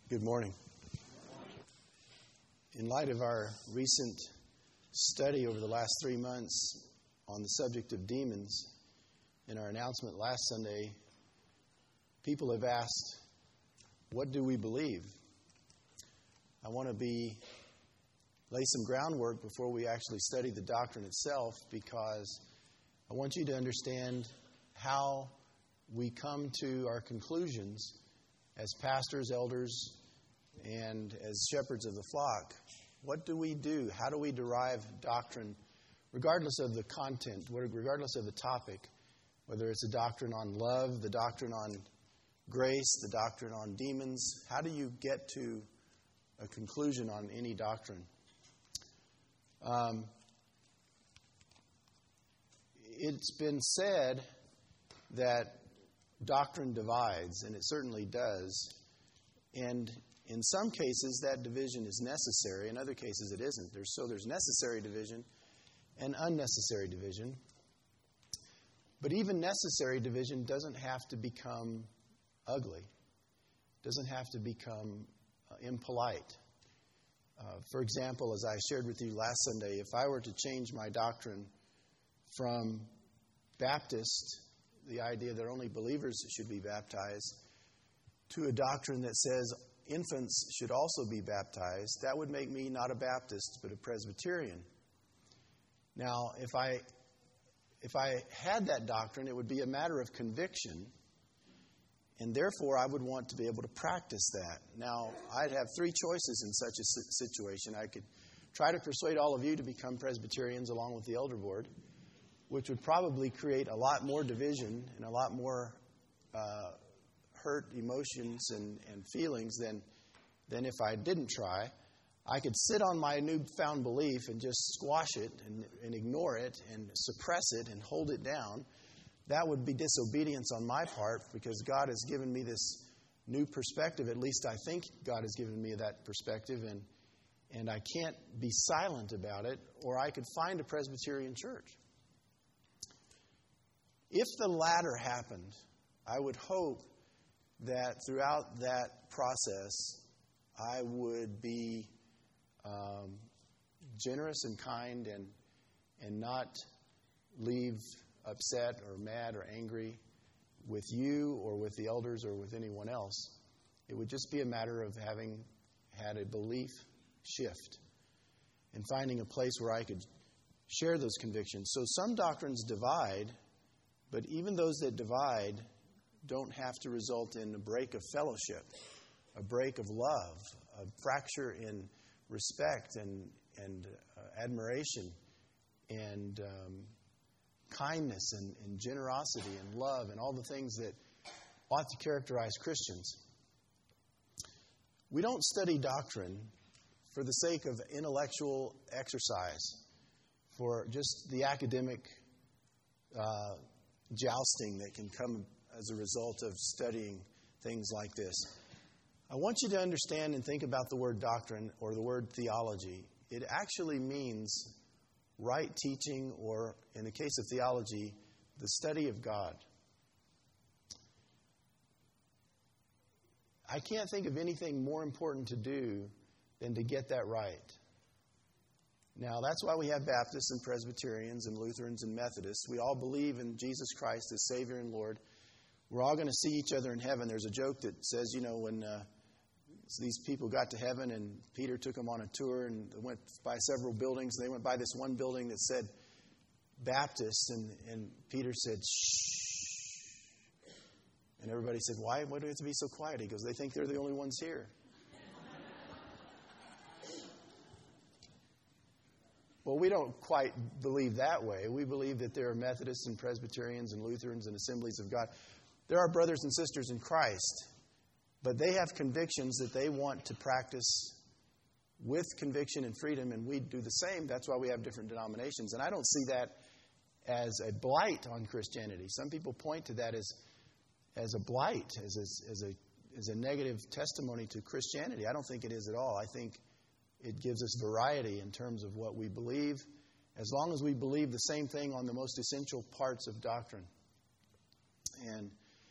Good morning. In light of our recent study over the last 3 months on the subject of demons, in our announcement last Sunday, people have asked, what do we believe? I want to lay some groundwork before we actually study the doctrine itself, because I want you to understand how we come to our conclusions as pastors, elders, and as shepherds of the flock. What do we do? How do we derive doctrine, regardless of the content, regardless of the topic, whether it's a doctrine on love, the doctrine on grace, the doctrine on demons? How do you get to a conclusion on any doctrine? It's been said that doctrine divides, and it certainly does. And in some cases, that division is necessary. In other cases, it isn't. There's necessary division and unnecessary division. But even necessary division doesn't have to become ugly. Doesn't have to become impolite. For example, as I shared with you last Sunday, if I were to change my doctrine from Baptist, the idea that only believers should be baptized, to a doctrine that says infants should also be baptized, that would make me not a Baptist but a Presbyterian. Now, if I had that doctrine, it would be a matter of conviction, and therefore I would want to be able to practice that. Now, I'd have three choices in such a situation. I could try to persuade all of you to become Presbyterians along with the elder board, which would probably create a lot more division and a lot more hurt emotions and feelings than if I didn't try. I could sit on my newfound belief and just squash it and ignore it and suppress it and hold it down. That would be disobedience on my part, because God has given me this new perspective. At least I think God has given me that perspective, and I can't be silent about it, or I could find a Presbyterian church. If the latter happened, I would hope that throughout that process, I would be generous and kind and not leave upset or mad or angry with you or with the elders or with anyone else. It would just be a matter of having had a belief shift and finding a place where I could share those convictions. So some doctrines divide, but even those that divide don't have to result in a break of fellowship, a break of love, a fracture in respect and admiration and kindness and generosity and love and all the things that ought to characterize Christians. We don't study doctrine for the sake of intellectual exercise, for just the academic jousting that can come as a result of studying things like this. I want you to understand and think about the word doctrine or the word theology. It actually means right teaching, or in the case of theology, the study of God. I can't think of anything more important to do than to get that right. Now, that's why we have Baptists and Presbyterians and Lutherans and Methodists. We all believe in Jesus Christ as Savior and Lord. We're all going to see each other in heaven. There's a joke that says, when these people got to heaven and Peter took them on a tour and went by several buildings. They went by this one building that said Baptist, and Peter said, shh. And everybody said, why do we have to be so quiet? He goes, they think they're the only ones here. Well, we don't quite believe that way. We believe that there are Methodists and Presbyterians and Lutherans and Assemblies of God. There are brothers and sisters in Christ, but they have convictions that they want to practice with conviction and freedom, and we do the same. That's why we have different denominations. And I don't see that as a blight on Christianity. Some people point to that as a blight, as a negative testimony to Christianity. I don't think it is at all. I think it gives us variety in terms of what we believe, as long as we believe the same thing on the most essential parts of doctrine. And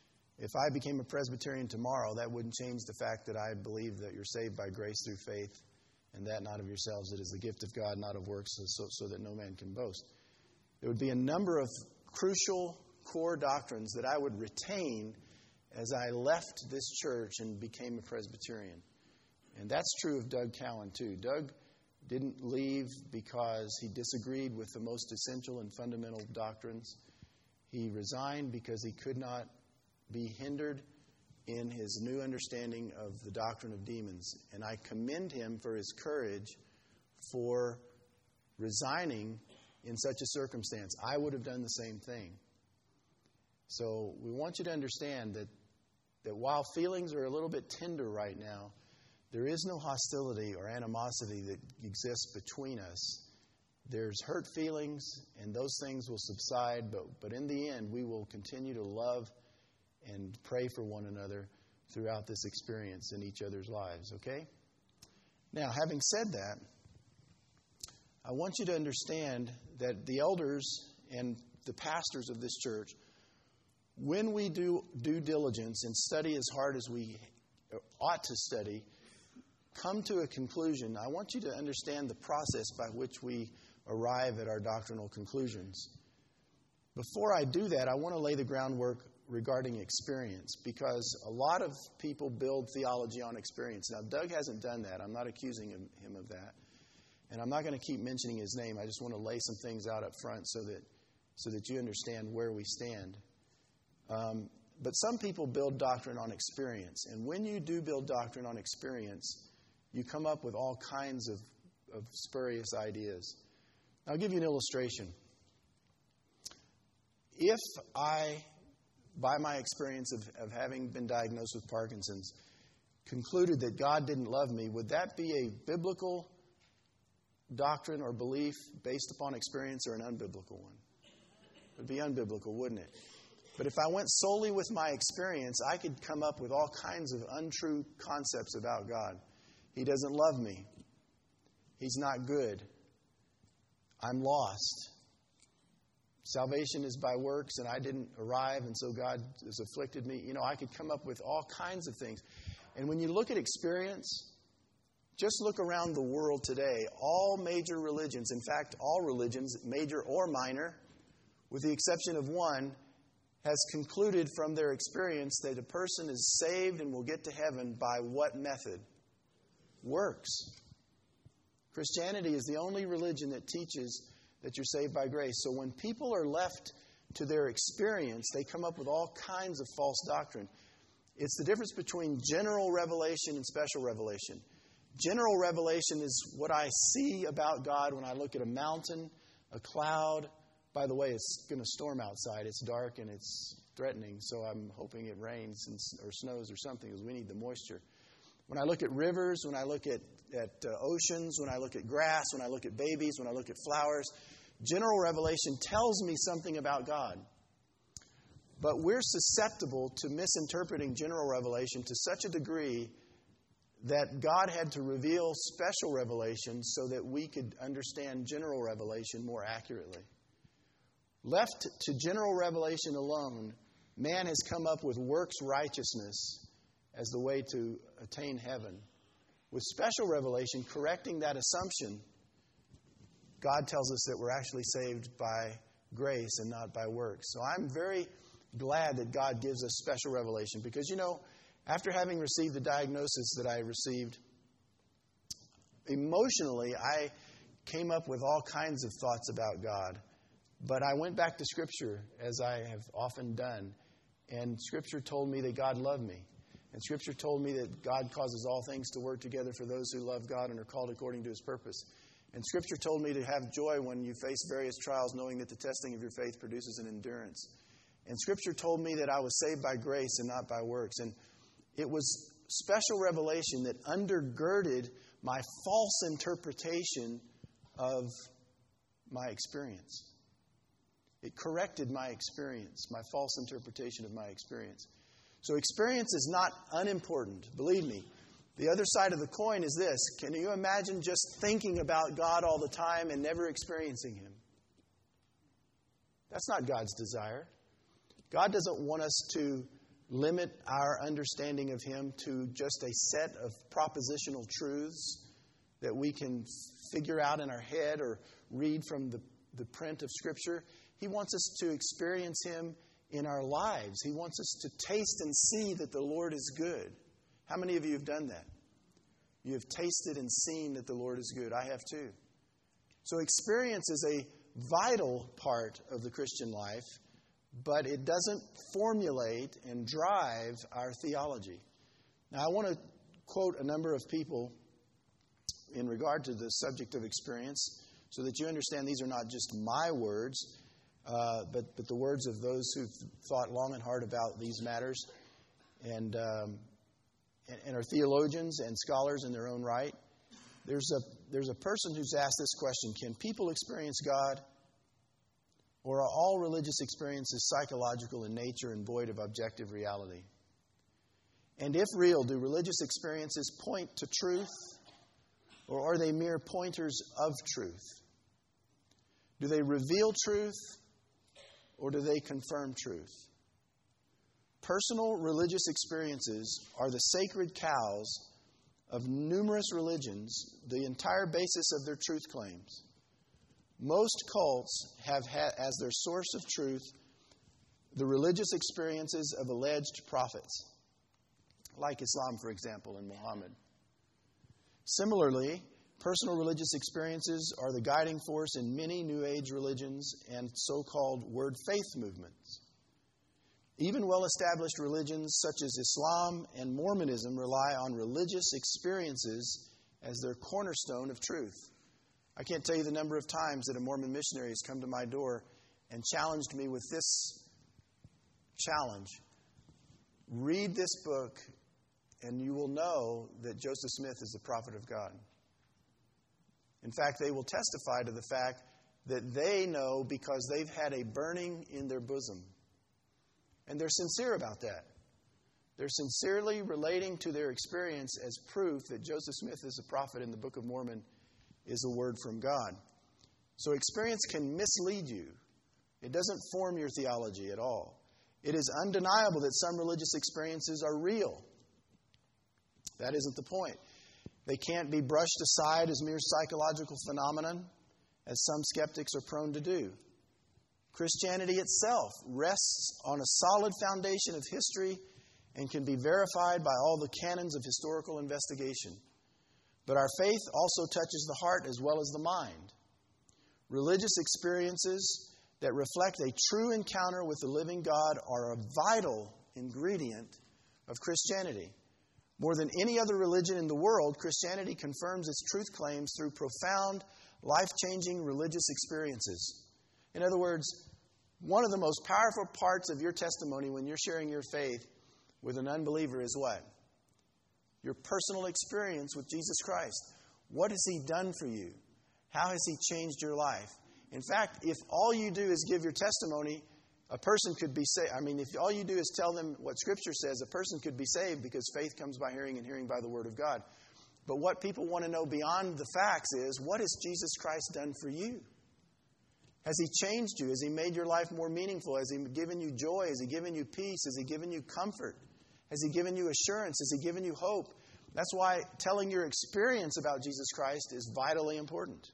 If I became a Presbyterian tomorrow, that wouldn't change the fact that I believe that you're saved by grace through faith, and that not of yourselves. It is the gift of God, not of works, so that no man can boast. There would be a number of crucial core doctrines that I would retain as I left this church and became a Presbyterian. And that's true of Doug Cowan, too. Doug didn't leave because he disagreed with the most essential and fundamental doctrines. He resigned because he could not be hindered in his new understanding of the doctrine of demons. And I commend him for his courage for resigning in such a circumstance. I would have done the same thing. So we want you to understand that while feelings are a little bit tender right now, there is no hostility or animosity that exists between us. There's hurt feelings, and those things will subside, but in the end, we will continue to love and pray for one another throughout this experience in each other's lives, okay? Now, having said that, I want you to understand that the elders and the pastors of this church, when we do due diligence and study as hard as we ought to study, come to a conclusion. I want you to understand the process by which we arrive at our doctrinal conclusions. Before I do that, I want to lay the groundwork regarding experience, because a lot of people build theology on experience. Now, Doug hasn't done that. I'm not accusing him of that. And I'm not going to keep mentioning his name. I just want to lay some things out up front so that you understand where we stand. But some people build doctrine on experience. And when you do build doctrine on experience, you come up with all kinds of spurious ideas. I'll give you an illustration. If I, by my experience of having been diagnosed with Parkinson's, concluded that God didn't love me, would that be a biblical doctrine or belief based upon experience, or an unbiblical one? It would be unbiblical, wouldn't it? But if I went solely with my experience, I could come up with all kinds of untrue concepts about God. He doesn't love me. He's not good. I'm lost. Salvation is by works, and I didn't arrive, and so God has afflicted me. You know, I could come up with all kinds of things. And when you look at experience, just look around the world today. All major religions, in fact, all religions, major or minor, with the exception of one, has concluded from their experience that a person is saved and will get to heaven by what method? Works. Christianity is the only religion that teaches that you're saved by grace. So when people are left to their experience, they come up with all kinds of false doctrine. It's the difference between general revelation and special revelation. General revelation is what I see about God when I look at a mountain, a cloud. By the way, it's going to storm outside. It's dark and it's threatening, so I'm hoping it rains or snows or something, because we need the moisture. When I look at rivers, when I look at oceans, when I look at grass, when I look at babies, when I look at flowers, general revelation tells me something about God. But we're susceptible to misinterpreting general revelation to such a degree that God had to reveal special revelation so that we could understand general revelation more accurately. Left to general revelation alone, man has come up with works righteousness as the way to attain heaven. With special revelation, correcting that assumption, God tells us that we're actually saved by grace and not by works. So I'm very glad that God gives us special revelation, because, you know, after having received the diagnosis that I received, emotionally, I came up with all kinds of thoughts about God. But I went back to Scripture, as I have often done, and Scripture told me that God loved me. And Scripture told me that God causes all things to work together for those who love God and are called according to His purpose. And Scripture told me to have joy when you face various trials, knowing that the testing of your faith produces an endurance. And Scripture told me that I was saved by grace and not by works. And it was special revelation that undergirded my false interpretation of my experience. It corrected my experience, my false interpretation of my experience. So experience is not unimportant, believe me. The other side of the coin is this. Can you imagine just thinking about God all the time and never experiencing Him? That's not God's desire. God doesn't want us to limit our understanding of Him to just a set of propositional truths that we can figure out in our head or read from the print of Scripture. He wants us to experience Him in our lives. He wants us to taste and see that the Lord is good. How many of you have done that? You have tasted and seen that the Lord is good. I have too. So experience is a vital part of the Christian life, but it doesn't formulate and drive our theology. Now, I want to quote a number of people in regard to the subject of experience so that you understand these are not just my words, but the words of those who've thought long and hard about these matters and are theologians and scholars in their own right. There's a person who's asked this question: can people experience God, or are all religious experiences psychological in nature and void of objective reality? And if real, do religious experiences point to truth, or are they mere pointers of truth? Do they reveal truth, or do they confirm truth? Personal religious experiences are the sacred cows of numerous religions, the entire basis of their truth claims. Most cults have had as their source of truth the religious experiences of alleged prophets, like Islam, for example, and Muhammad. Similarly, personal religious experiences are the guiding force in many New Age religions and so-called word faith movements. Even well-established religions such as Islam and Mormonism rely on religious experiences as their cornerstone of truth. I can't tell you the number of times that a Mormon missionary has come to my door and challenged me with this challenge: read this book and you will know that Joseph Smith is the prophet of God. In fact, they will testify to the fact that they know because they've had a burning in their bosom. And they're sincere about that. They're sincerely relating to their experience as proof that Joseph Smith is a prophet in the Book of Mormon is a word from God. So experience can mislead you. It doesn't form your theology at all. It is undeniable that some religious experiences are real. That isn't the point. They can't be brushed aside as mere psychological phenomenon, as some skeptics are prone to do. Christianity itself rests on a solid foundation of history and can be verified by all the canons of historical investigation. But our faith also touches the heart as well as the mind. Religious experiences that reflect a true encounter with the living God are a vital ingredient of Christianity. More than any other religion in the world, Christianity confirms its truth claims through profound, life-changing religious experiences. In other words, one of the most powerful parts of your testimony when you're sharing your faith with an unbeliever is what? Your personal experience with Jesus Christ. What has He done for you? How has He changed your life? In fact, if all you do is give your testimony, a person could be saved. If all you do is tell them what Scripture says, a person could be saved because faith comes by hearing and hearing by the Word of God. But what people want to know beyond the facts is, what has Jesus Christ done for you? Has He changed you? Has He made your life more meaningful? Has He given you joy? Has He given you peace? Has He given you comfort? Has He given you assurance? Has He given you hope? That's why telling your experience about Jesus Christ is vitally important.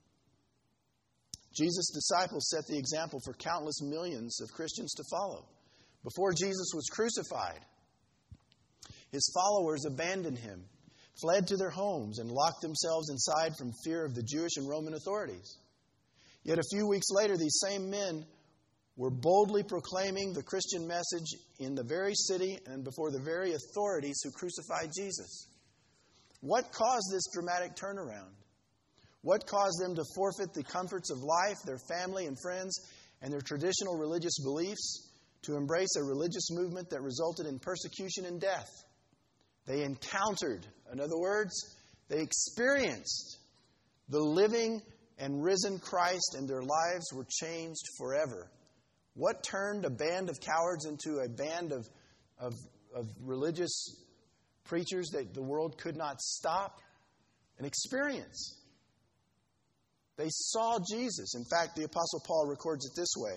Jesus' disciples set the example for countless millions of Christians to follow. Before Jesus was crucified, His followers abandoned Him, fled to their homes, and locked themselves inside from fear of the Jewish and Roman authorities. Yet a few weeks later, these same men were boldly proclaiming the Christian message in the very city and before the very authorities who crucified Jesus. What caused this dramatic turnaround? What caused them to forfeit the comforts of life, their family and friends, and their traditional religious beliefs to embrace a religious movement that resulted in persecution and death? They encountered, in other words, they experienced the living and risen Christ, and their lives were changed forever. What turned a band of cowards into a band of religious preachers that the world could not stop? An experience. They saw Jesus. In fact, the Apostle Paul records it this way: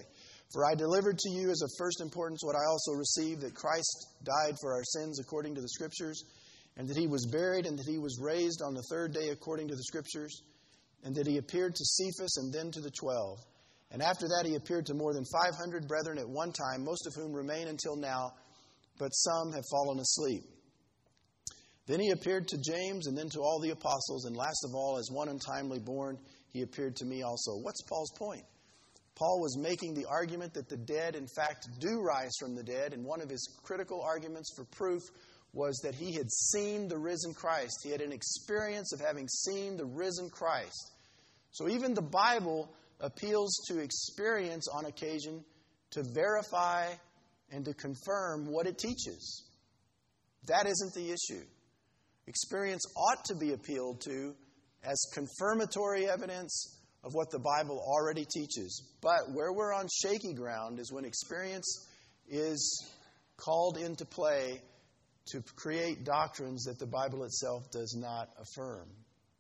For I delivered to you as of first importance what I also received, that Christ died for our sins according to the Scriptures, and that He was buried, and that He was raised on the third day according to the Scriptures, and that He appeared to Cephas and then to the 12. And after that He appeared to more than 500 brethren at one time, most of whom remain until now, but some have fallen asleep. Then He appeared to James, and then to all the apostles, and last of all, as one untimely born, He appeared to me also. What's Paul's point? Paul was making the argument that the dead, in fact, do rise from the dead, and one of his critical arguments for proof was that he had seen the risen Christ. He had an experience of having seen the risen Christ. So even the Bible appeals to experience on occasion to verify and to confirm what it teaches. That isn't the issue. Experience ought to be appealed to as confirmatory evidence of what the Bible already teaches. But where we're on shaky ground is when experience is called into play to create doctrines that the Bible itself does not affirm.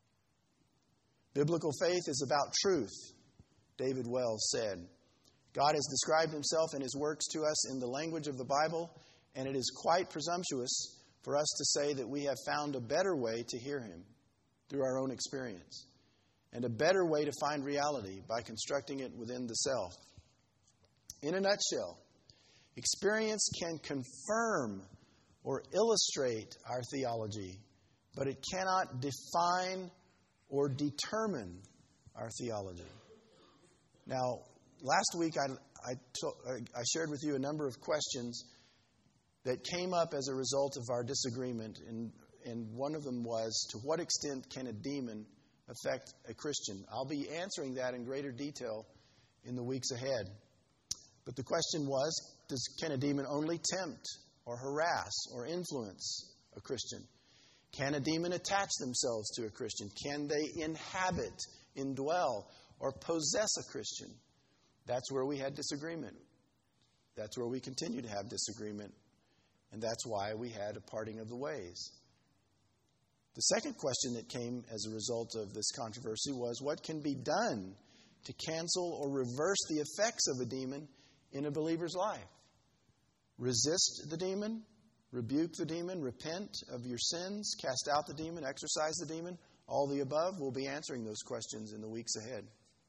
Biblical faith is about truth, David Wells said. God has described Himself and His works to us in the language of the Bible, and it is quite presumptuous for us to say that we have found a better way to hear Him through our own experience, and a better way to find reality by constructing it within the self. In a nutshell, experience can confirm or illustrate our theology, but it cannot define or determine our theology. Now, last week I shared with you a number of questions that came up as a result of our disagreement, and one of them was, to what extent can a demon affect a Christian? I'll be answering that in greater detail in the weeks ahead. But the question was, can a demon only tempt or harass or influence a Christian? Can a demon attach themselves to a Christian? Can they inhabit, indwell, or possess a Christian? That's where we had disagreement. That's where we continue to have disagreement. And that's why we had a parting of the ways. The second question that came as a result of this controversy was, what can be done to cancel or reverse the effects of a demon in a believer's life? Resist the demon, rebuke the demon, repent of your sins, cast out the demon, exorcise the demon, all the above. We'll be answering those questions in the weeks ahead.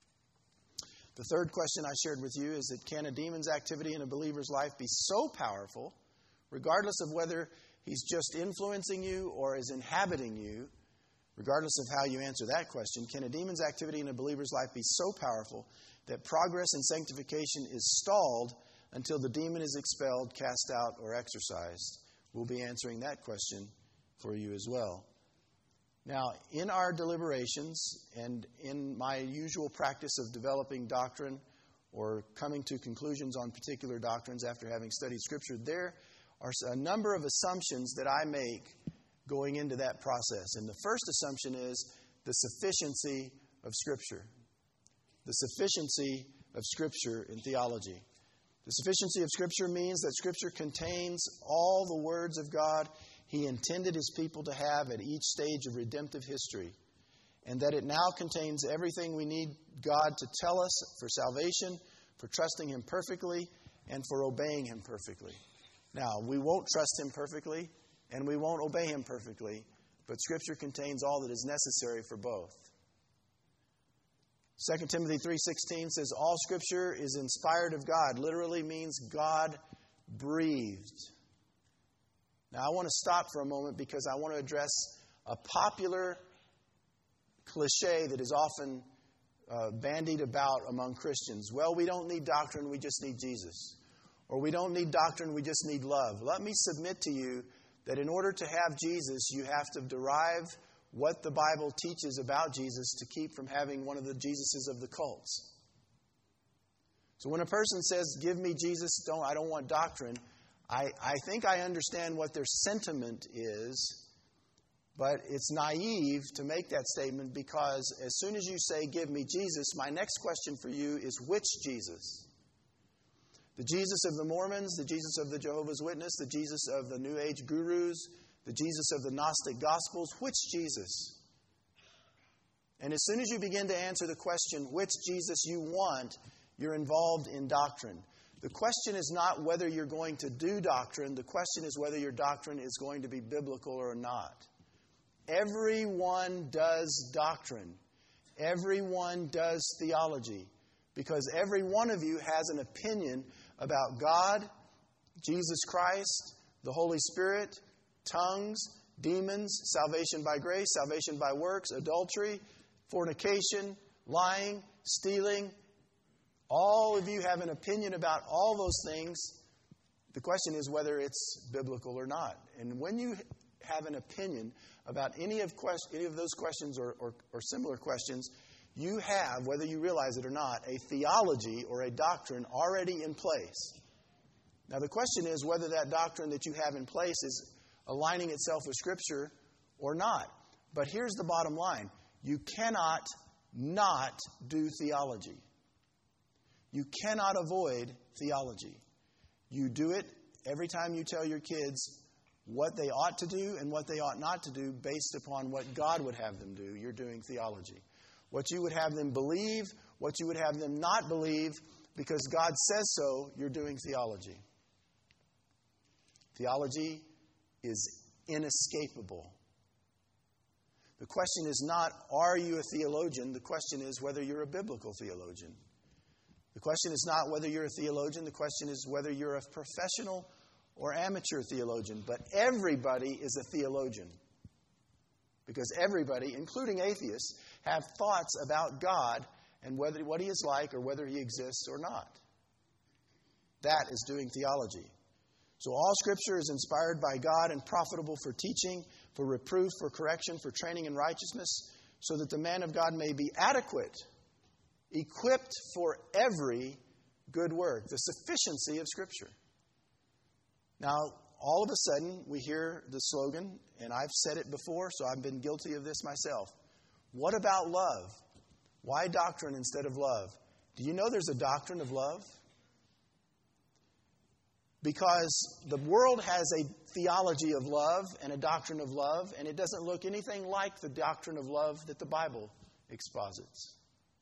The third question I shared with you is that can a demon's activity in a believer's life be so powerful, regardless of whether he's just influencing you or is inhabiting you, regardless of how you answer that question, can a demon's activity in a believer's life be so powerful that progress in sanctification is stalled until the demon is expelled, cast out, or exorcised? We'll be answering that question for you as well. Now, in our deliberations and in my usual practice of developing doctrine or coming to conclusions on particular doctrines after having studied Scripture, there are a number of assumptions that I make going into that process. And the first assumption is the sufficiency of Scripture. The sufficiency of Scripture in theology. The sufficiency of Scripture means that Scripture contains all the words of God He intended His people to have at each stage of redemptive history, and that it now contains everything we need God to tell us for salvation, for trusting Him perfectly, and for obeying Him perfectly. Now, we won't trust Him perfectly, and we won't obey Him perfectly, but Scripture contains all that is necessary for both. 2 Timothy 3:16 says, all Scripture is inspired of God. Literally means God breathed. Now, I want to stop for a moment because I want to address a popular cliche that is often bandied about among Christians. Well, we don't need doctrine, we just need Jesus. Or we don't need doctrine, we just need love. Let me submit to you that in order to have Jesus, you have to derive what the Bible teaches about Jesus to keep from having one of the Jesuses of the cults. So when a person says, give me Jesus, I don't want doctrine, I think I understand what their sentiment is, but it's naive to make that statement because as soon as you say, give me Jesus, my next question for you is, which Jesus? The Jesus of the Mormons, the Jesus of the Jehovah's Witness, the Jesus of the New Age gurus, the Jesus of the Gnostic Gospels, which Jesus? And as soon as you begin to answer the question, which Jesus you want, you're involved in doctrine. The question is not whether you're going to do doctrine. The question is whether your doctrine is going to be biblical or not. Everyone does doctrine. Everyone does theology. Because every one of you has an opinion about God, Jesus Christ, the Holy Spirit, tongues, demons, salvation by grace, salvation by works, adultery, fornication, lying, stealing. All of you have an opinion about all those things. The question is whether it's biblical or not. And when you have an opinion about any of those questions or similar questions, you have, whether you realize it or not, a theology or a doctrine already in place. Now the question is whether that doctrine that you have in place is aligning itself with Scripture or not. But here's the bottom line. You cannot not do theology. You cannot avoid theology. You do it every time you tell your kids what they ought to do and what they ought not to do based upon what God would have them do. You're doing theology. What you would have them believe, what you would have them not believe, because God says so, you're doing theology. Theology is inescapable. The question is not, are you a theologian? The question is whether you're a biblical theologian. The question is not whether you're a theologian. The question is whether you're a professional or amateur theologian. But everybody is a theologian. Because everybody, including atheists, have thoughts about God and what He is like or whether He exists or not. That is doing theology. So all Scripture is inspired by God and profitable for teaching, for reproof, for correction, for training in righteousness, so that the man of God may be adequate, equipped for every good work. The sufficiency of Scripture. Now, all of a sudden, we hear the slogan, and I've said it before, so I've been guilty of this myself. What about love? Why doctrine instead of love? Do you know there's a doctrine of love? Because the world has a theology of love and a doctrine of love, and it doesn't look anything like the doctrine of love that the Bible exposits.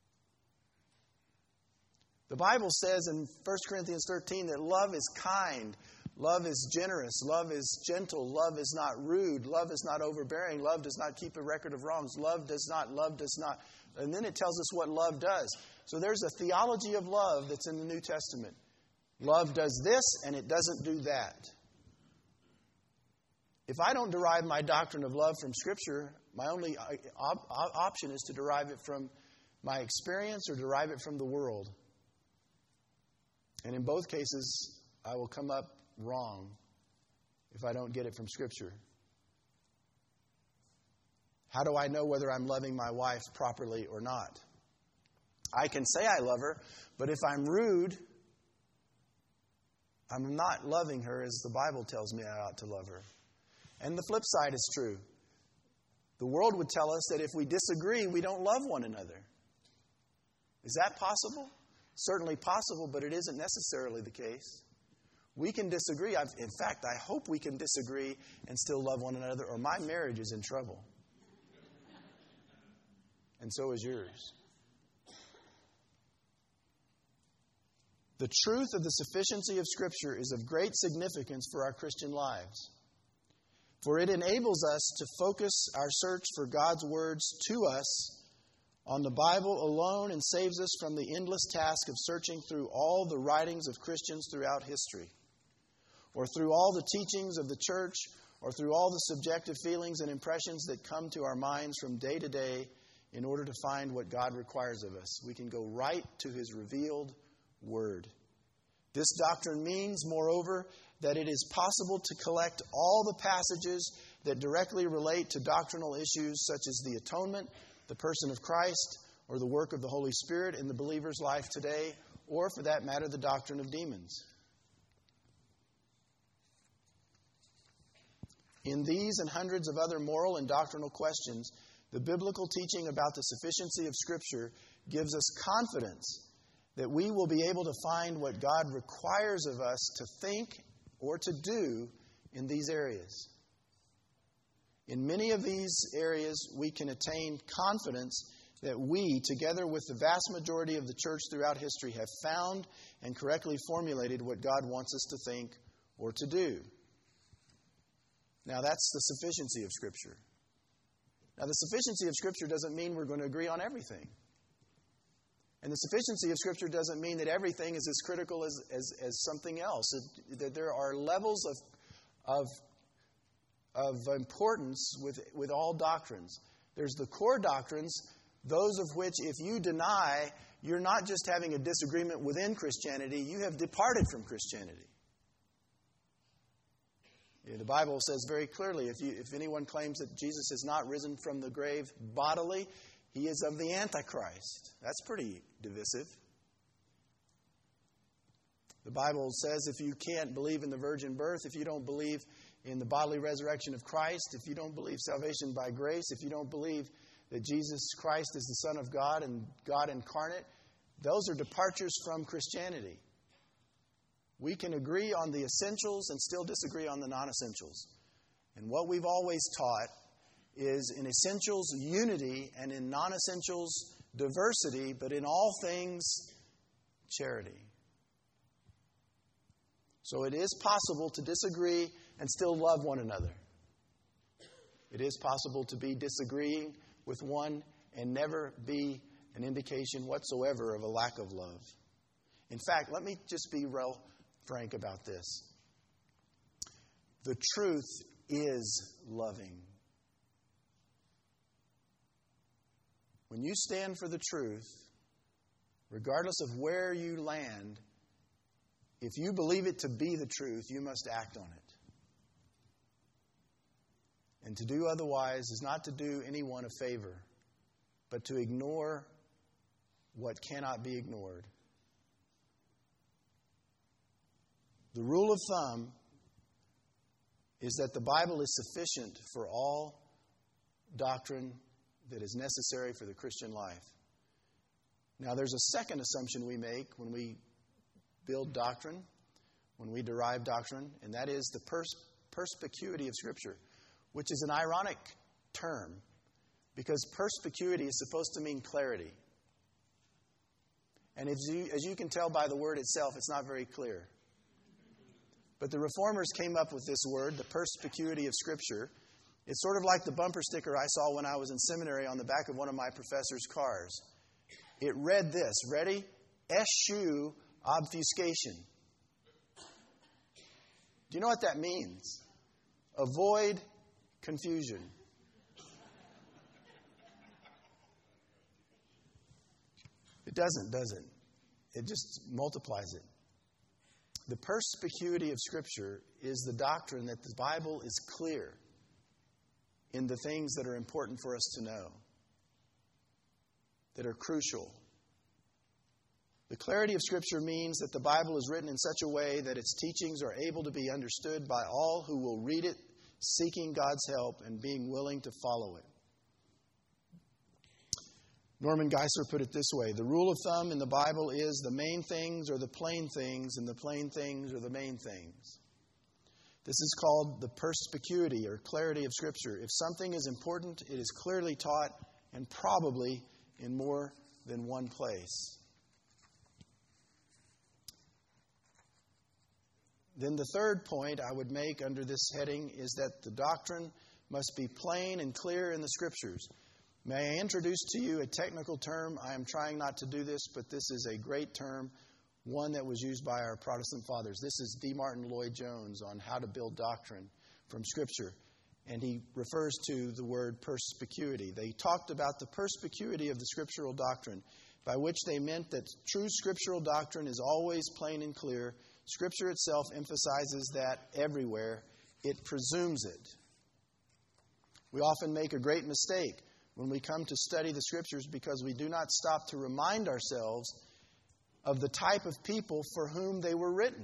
The Bible says in 1 Corinthians 13 that love is kind. Love is generous. Love is gentle. Love is not rude. Love is not overbearing. Love does not keep a record of wrongs. Love does not. And then it tells us what love does. So there's a theology of love that's in the New Testament. Love does this and it doesn't do that. If I don't derive my doctrine of love from Scripture, my only option is to derive it from my experience or derive it from the world. And in both cases, I will come up wrong if I don't get it from Scripture. How do I know whether I'm loving my wife properly or not? I can say I love her, but if I'm rude, I'm not loving her as the Bible tells me I ought to love her. And the flip side is true. The world would tell us that if we disagree, we don't love one another. Is that possible? Certainly possible, but it isn't necessarily the case. We can disagree. In fact, I hope we can disagree and still love one another, or my marriage is in trouble. And so is yours. The truth of the sufficiency of Scripture is of great significance for our Christian lives. For it enables us to focus our search for God's words to us on the Bible alone and saves us from the endless task of searching through all the writings of Christians throughout history, or through all the teachings of the church, or through all the subjective feelings and impressions that come to our minds from day to day in order to find what God requires of us. We can go right to His revealed Word. This doctrine means, moreover, that it is possible to collect all the passages that directly relate to doctrinal issues such as the atonement, the person of Christ, or the work of the Holy Spirit in the believer's life today, or for that matter, the doctrine of demons. In these and hundreds of other moral and doctrinal questions, the biblical teaching about the sufficiency of Scripture gives us confidence that we will be able to find what God requires of us to think or to do in these areas. In many of these areas, we can attain confidence that we, together with the vast majority of the church throughout history, have found and correctly formulated what God wants us to think or to do. Now, that's the sufficiency of Scripture. Now, the sufficiency of Scripture doesn't mean we're going to agree on everything. And the sufficiency of Scripture doesn't mean that everything is as critical as something else. That there are levels of importance with all doctrines. There's the core doctrines, those of which if you deny, you're not just having a disagreement within Christianity, you have departed from Christianity. The Bible says very clearly, if anyone claims that Jesus has not risen from the grave bodily, he is of the Antichrist. That's pretty divisive. The Bible says if you can't believe in the virgin birth, if you don't believe in the bodily resurrection of Christ, if you don't believe salvation by grace, if you don't believe that Jesus Christ is the Son of God and God incarnate, those are departures from Christianity. We can agree on the essentials and still disagree on the non-essentials. And what we've always taught is in essentials, unity, and in non-essentials, diversity, but in all things, charity. So it is possible to disagree and still love one another. It is possible to be disagreeing with one and never be an indication whatsoever of a lack of love. In fact, let me just be real frank about this. The truth is loving. When you stand for the truth, regardless of where you land, if you believe it to be the truth, you must act on it. And to do otherwise is not to do anyone a favor, but to ignore what cannot be ignored. The rule of thumb is that the Bible is sufficient for all doctrine that is necessary for the Christian life. Now, there's a second assumption we make when we build doctrine, when we derive doctrine, and that is the perspicuity of Scripture, which is an ironic term because perspicuity is supposed to mean clarity. And as you can tell by the word itself, it's not very clear. But the Reformers came up with this word, the perspicuity of Scripture. It's sort of like the bumper sticker I saw when I was in seminary on the back of one of my professor's cars. It read this, ready? Eschew obfuscation. Do you know what that means? Avoid confusion. It doesn't, does it? It just multiplies it. The perspicuity of Scripture is the doctrine that the Bible is clear in the things that are important for us to know, that are crucial. The clarity of Scripture means that the Bible is written in such a way that its teachings are able to be understood by all who will read it, seeking God's help and being willing to follow it. Norman Geisler put it this way: the rule of thumb in the Bible is the main things are the plain things and the plain things are the main things. This is called the perspicuity or clarity of Scripture. If something is important, it is clearly taught and probably in more than one place. Then the third point I would make under this heading is that the doctrine must be plain and clear in the Scriptures. May I introduce to you a technical term? I am trying not to do this, but this is a great term, one that was used by our Protestant fathers. This is D. Martin Lloyd-Jones on how to build doctrine from Scripture. And he refers to the word perspicuity. They talked about the perspicuity of the scriptural doctrine, by which they meant that true scriptural doctrine is always plain and clear. Scripture itself emphasizes that everywhere. It presumes it. We often make a great mistake when we come to study the Scriptures because we do not stop to remind ourselves of the type of people for whom they were written.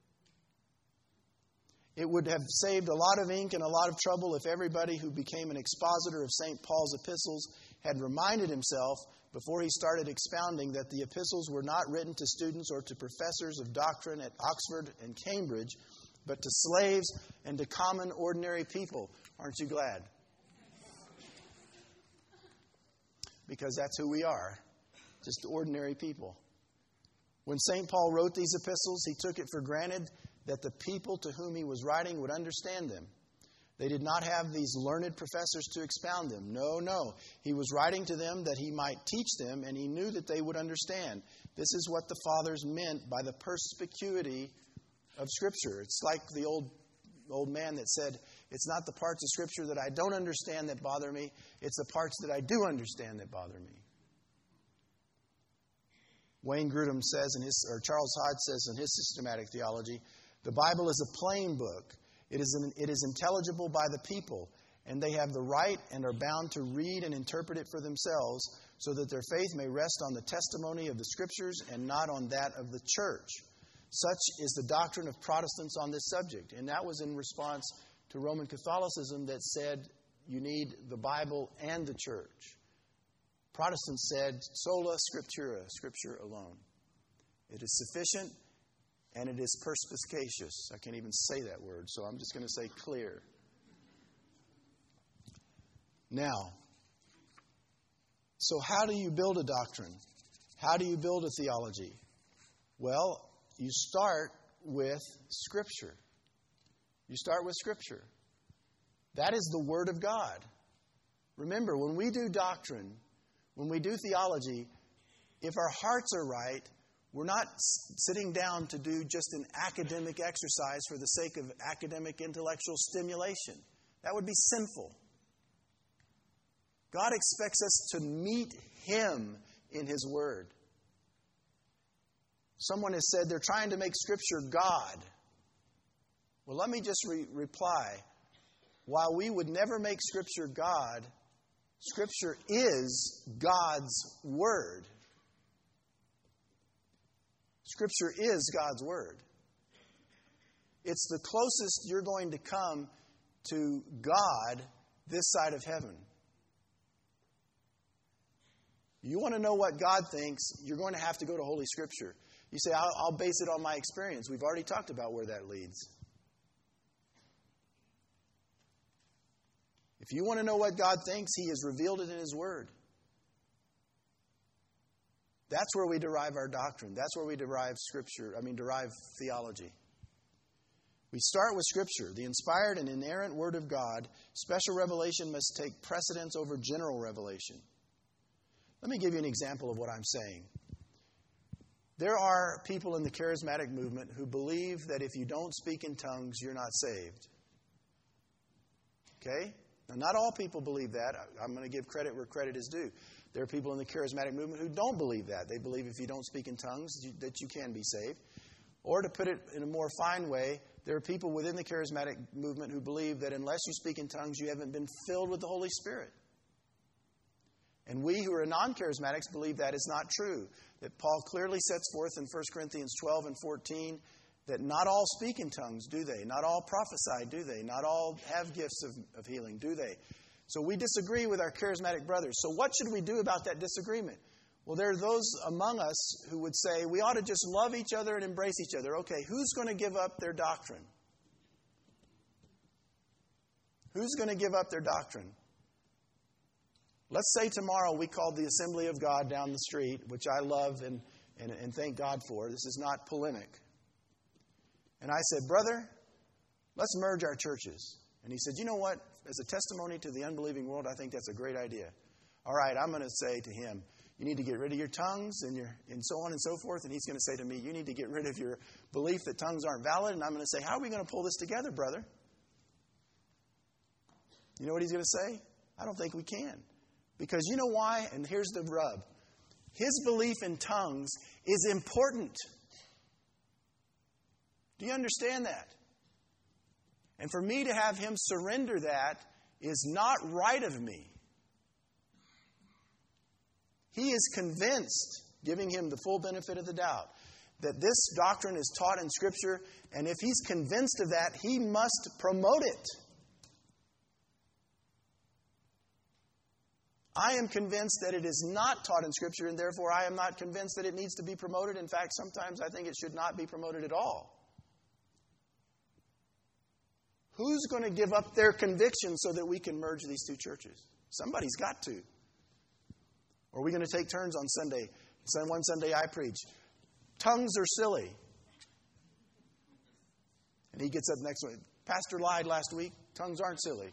It would have saved a lot of ink and a lot of trouble if everybody who became an expositor of St. Paul's epistles had reminded himself before he started expounding that the epistles were not written to students or to professors of doctrine at Oxford and Cambridge, but to slaves and to common, ordinary people. Aren't you glad? because that's who we are, just ordinary people. When St. Paul wrote these epistles, he took it for granted that the people to whom he was writing would understand them. They did not have these learned professors to expound them. No. He was writing to them that he might teach them, and he knew that they would understand. This is what the fathers meant by the perspicuity of Scripture. It's like the old man that said, it's not the parts of Scripture that I don't understand that bother me. It's the parts that I do understand that bother me. Wayne Grudem says, Charles Hodge says in his systematic theology, the Bible is a plain book. It is intelligible by the people, and they have the right and are bound to read and interpret it for themselves, so that their faith may rest on the testimony of the Scriptures and not on that of the church. Such is the doctrine of Protestants on this subject. And that was in response to Roman Catholicism that said you need the Bible and the church. Protestants said, sola scriptura, Scripture alone. It is sufficient and it is perspicacious. I can't even say that word, so I'm just going to say clear. Now, so how do you build a doctrine? How do you build a theology? Well, you start with Scripture. You start with Scripture. That is the Word of God. Remember, when we do doctrine, when we do theology, if our hearts are right, we're not sitting down to do just an academic exercise for the sake of academic intellectual stimulation. That would be sinful. God expects us to meet Him in His Word. Someone has said they're trying to make Scripture God. Well, let me just reply. While we would never make Scripture God, Scripture is God's Word. Scripture is God's Word. It's the closest you're going to come to God this side of heaven. You want to know what God thinks, you're going to have to go to Holy Scripture. You say, I'll base it on my experience. We've already talked about where that leads. If you want to know what God thinks, He has revealed it in His Word. That's where we derive our doctrine. That's where we derive theology. We start with Scripture, the inspired and inerrant Word of God. Special revelation must take precedence over general revelation. Let me give you an example of what I'm saying. There are people in the charismatic movement who believe that if you don't speak in tongues, you're not saved. Okay? Now, not all people believe that. I'm going to give credit where credit is due. There are people in the charismatic movement who don't believe that. They believe if you don't speak in tongues, that you can be saved. Or to put it in a more fine way, there are people within the charismatic movement who believe that unless you speak in tongues, you haven't been filled with the Holy Spirit. And we who are non-charismatics believe that is not true. That Paul clearly sets forth in 1 Corinthians 12 and 14 that not all speak in tongues, do they? Not all prophesy, do they? Not all have gifts of healing, do they? So we disagree with our charismatic brothers. So what should we do about that disagreement? Well, there are those among us who would say we ought to just love each other and embrace each other. Okay, who's going to give up their doctrine? Who's going to give up their doctrine? Let's say tomorrow we called the Assembly of God down the street, which I love and thank God for. This is not polemic. And I said, brother, let's merge our churches. And he said, you know what? As a testimony to the unbelieving world, I think that's a great idea. All right, I'm going to say to him, you need to get rid of your tongues and so on and so forth. And he's going to say to me, you need to get rid of your belief that tongues aren't valid. And I'm going to say, how are we going to pull this together, brother? You know what he's going to say? I don't think we can. Because you know why? And here's the rub. His belief in tongues is important. Do you understand that? And for me to have him surrender that is not right of me. He is convinced, giving him the full benefit of the doubt, that this doctrine is taught in Scripture, and if he's convinced of that, he must promote it. I am convinced that it is not taught in Scripture, and therefore I am not convinced that it needs to be promoted. In fact, sometimes I think it should not be promoted at all. Who's going to give up their conviction so that we can merge these two churches? Somebody's got to. Or are we going to take turns on Sunday? One Sunday I preach. Tongues are silly. And he gets up next week. Pastor lied last week. Tongues aren't silly.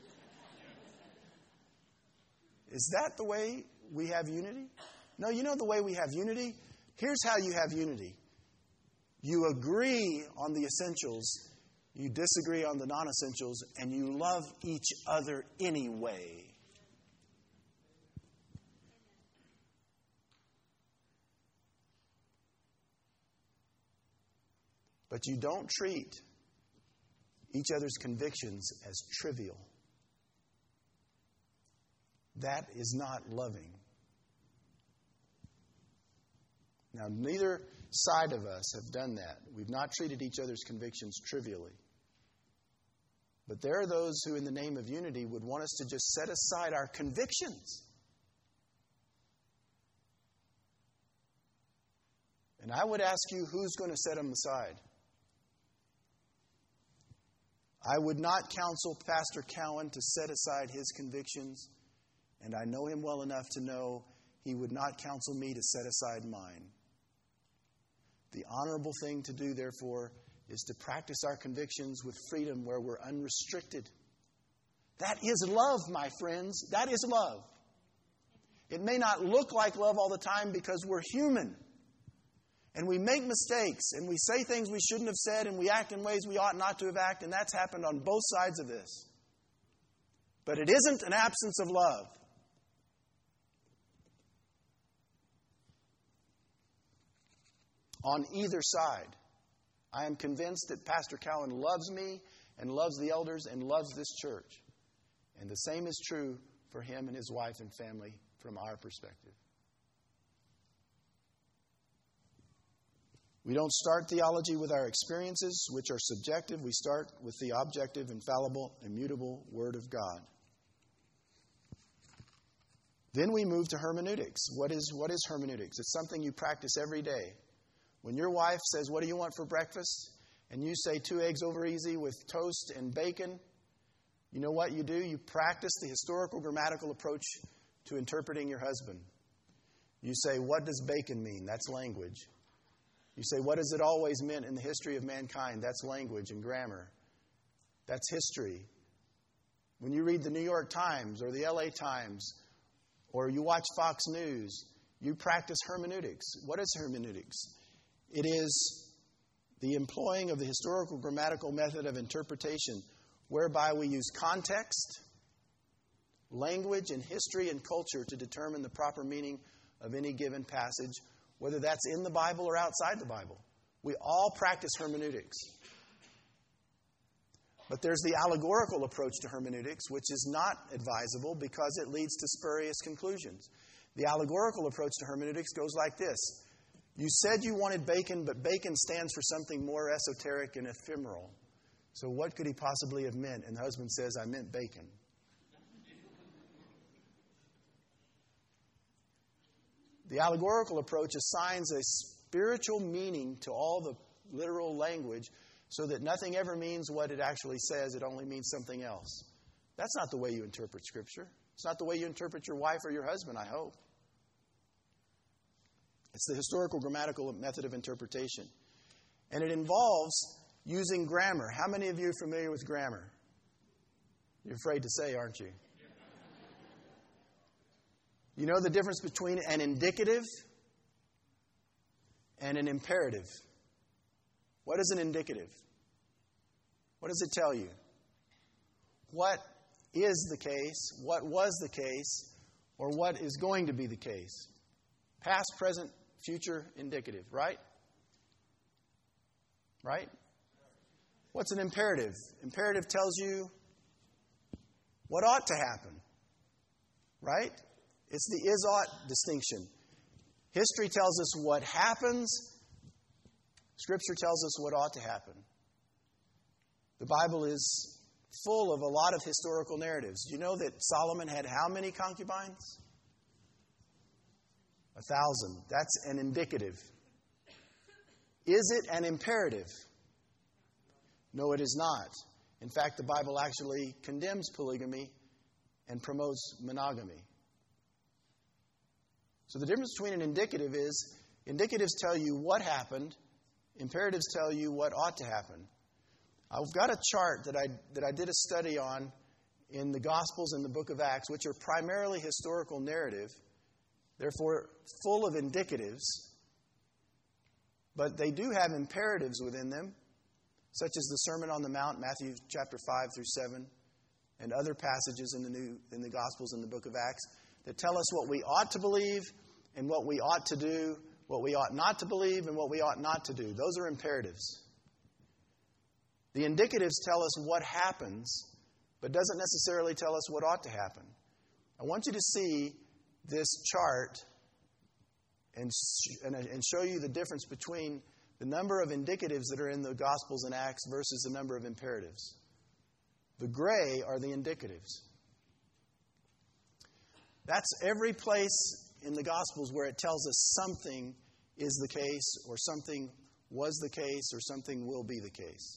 Is that the way we have unity? No, you know the way we have unity? Here's how you have unity. You agree on the essentials, you disagree on the non-essentials, and you love each other anyway. But you don't treat each other's convictions as trivial. That is not loving. Now, neither side of us have done that. We've not treated each other's convictions trivially. But there are those who, in the name of unity, would want us to just set aside our convictions. And I would ask you, who's going to set them aside? I would not counsel Pastor Cowan to set aside his convictions, and I know him well enough to know he would not counsel me to set aside mine. The honorable thing to do, therefore, is to practice our convictions with freedom where we're unrestricted. That is love, my friends. That is love. It may not look like love all the time because we're human. And we make mistakes, and we say things we shouldn't have said, and we act in ways we ought not to have acted, and that's happened on both sides of this. But it isn't an absence of love. On either side, I am convinced that Pastor Cowan loves me and loves the elders and loves this church. And the same is true for him and his wife and family from our perspective. We don't start theology with our experiences, which are subjective. We start with the objective, infallible, immutable Word of God. Then we move to hermeneutics. What is hermeneutics? It's something you practice every day. When your wife says, "What do you want for breakfast?" and you say 2 eggs over easy with toast and bacon, you know what you do? You practice the historical grammatical approach to interpreting your husband. You say, "What does bacon mean?" That's language. You say, "What has it always meant in the history of mankind?" That's language and grammar. That's history. When you read the New York Times or the LA Times or you watch Fox News, you practice hermeneutics. What is hermeneutics? It is the employing of the historical grammatical method of interpretation whereby we use context, language, and history and culture to determine the proper meaning of any given passage, whether that's in the Bible or outside the Bible. We all practice hermeneutics. But there's the allegorical approach to hermeneutics, which is not advisable because it leads to spurious conclusions. The allegorical approach to hermeneutics goes like this. You said you wanted bacon, but bacon stands for something more esoteric and ephemeral. So what could he possibly have meant? And the husband says, "I meant bacon." The allegorical approach assigns a spiritual meaning to all the literal language so that nothing ever means what it actually says. It only means something else. That's not the way you interpret Scripture. It's not the way you interpret your wife or your husband, I hope. It's the historical grammatical method of interpretation. And it involves using grammar. How many of you are familiar with grammar? You're afraid to say, aren't you? You know the difference between an indicative and an imperative. What is an indicative? What does it tell you? What is the case, what was the case, or what is going to be the case? Past, present, future, indicative, right? Right? What's an imperative? Imperative tells you what ought to happen, right? It's the is-ought distinction. History tells us what happens. Scripture tells us what ought to happen. The Bible is full of a lot of historical narratives. Do you know that Solomon had how many concubines? 1,000. That's an indicative. Is it an imperative? No, it is not. In fact, the Bible actually condemns polygamy and promotes monogamy. So the difference between an indicative is, indicatives tell you what happened, imperatives tell you what ought to happen. I've got a chart that I did a study on in the Gospels and the book of Acts, which are primarily historical narrative, therefore full of indicatives, but they do have imperatives within them, such as the Sermon on the Mount, Matthew chapter 5 through 7, and other passages in the Gospels and the book of Acts that tell us what we ought to believe and what we ought to do, what we ought not to believe and what we ought not to do. Those are imperatives. The indicatives tell us what happens, but doesn't necessarily tell us what ought to happen. I want you to see this chart and show you the difference between the number of indicatives that are in the Gospels and Acts versus the number of imperatives. The gray are the indicatives. That's every place in the Gospels where it tells us something is the case, or something was the case, or something will be the case.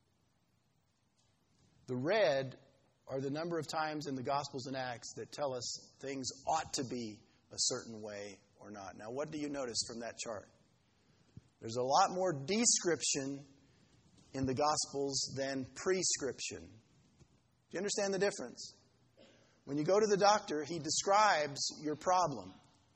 The red are the number of times in the Gospels and Acts that tell us things ought to be a certain way or not. Now, what do you notice from that chart? There's a lot more description in the Gospels than prescription. Do you understand the difference? When you go to the doctor, he describes your problem.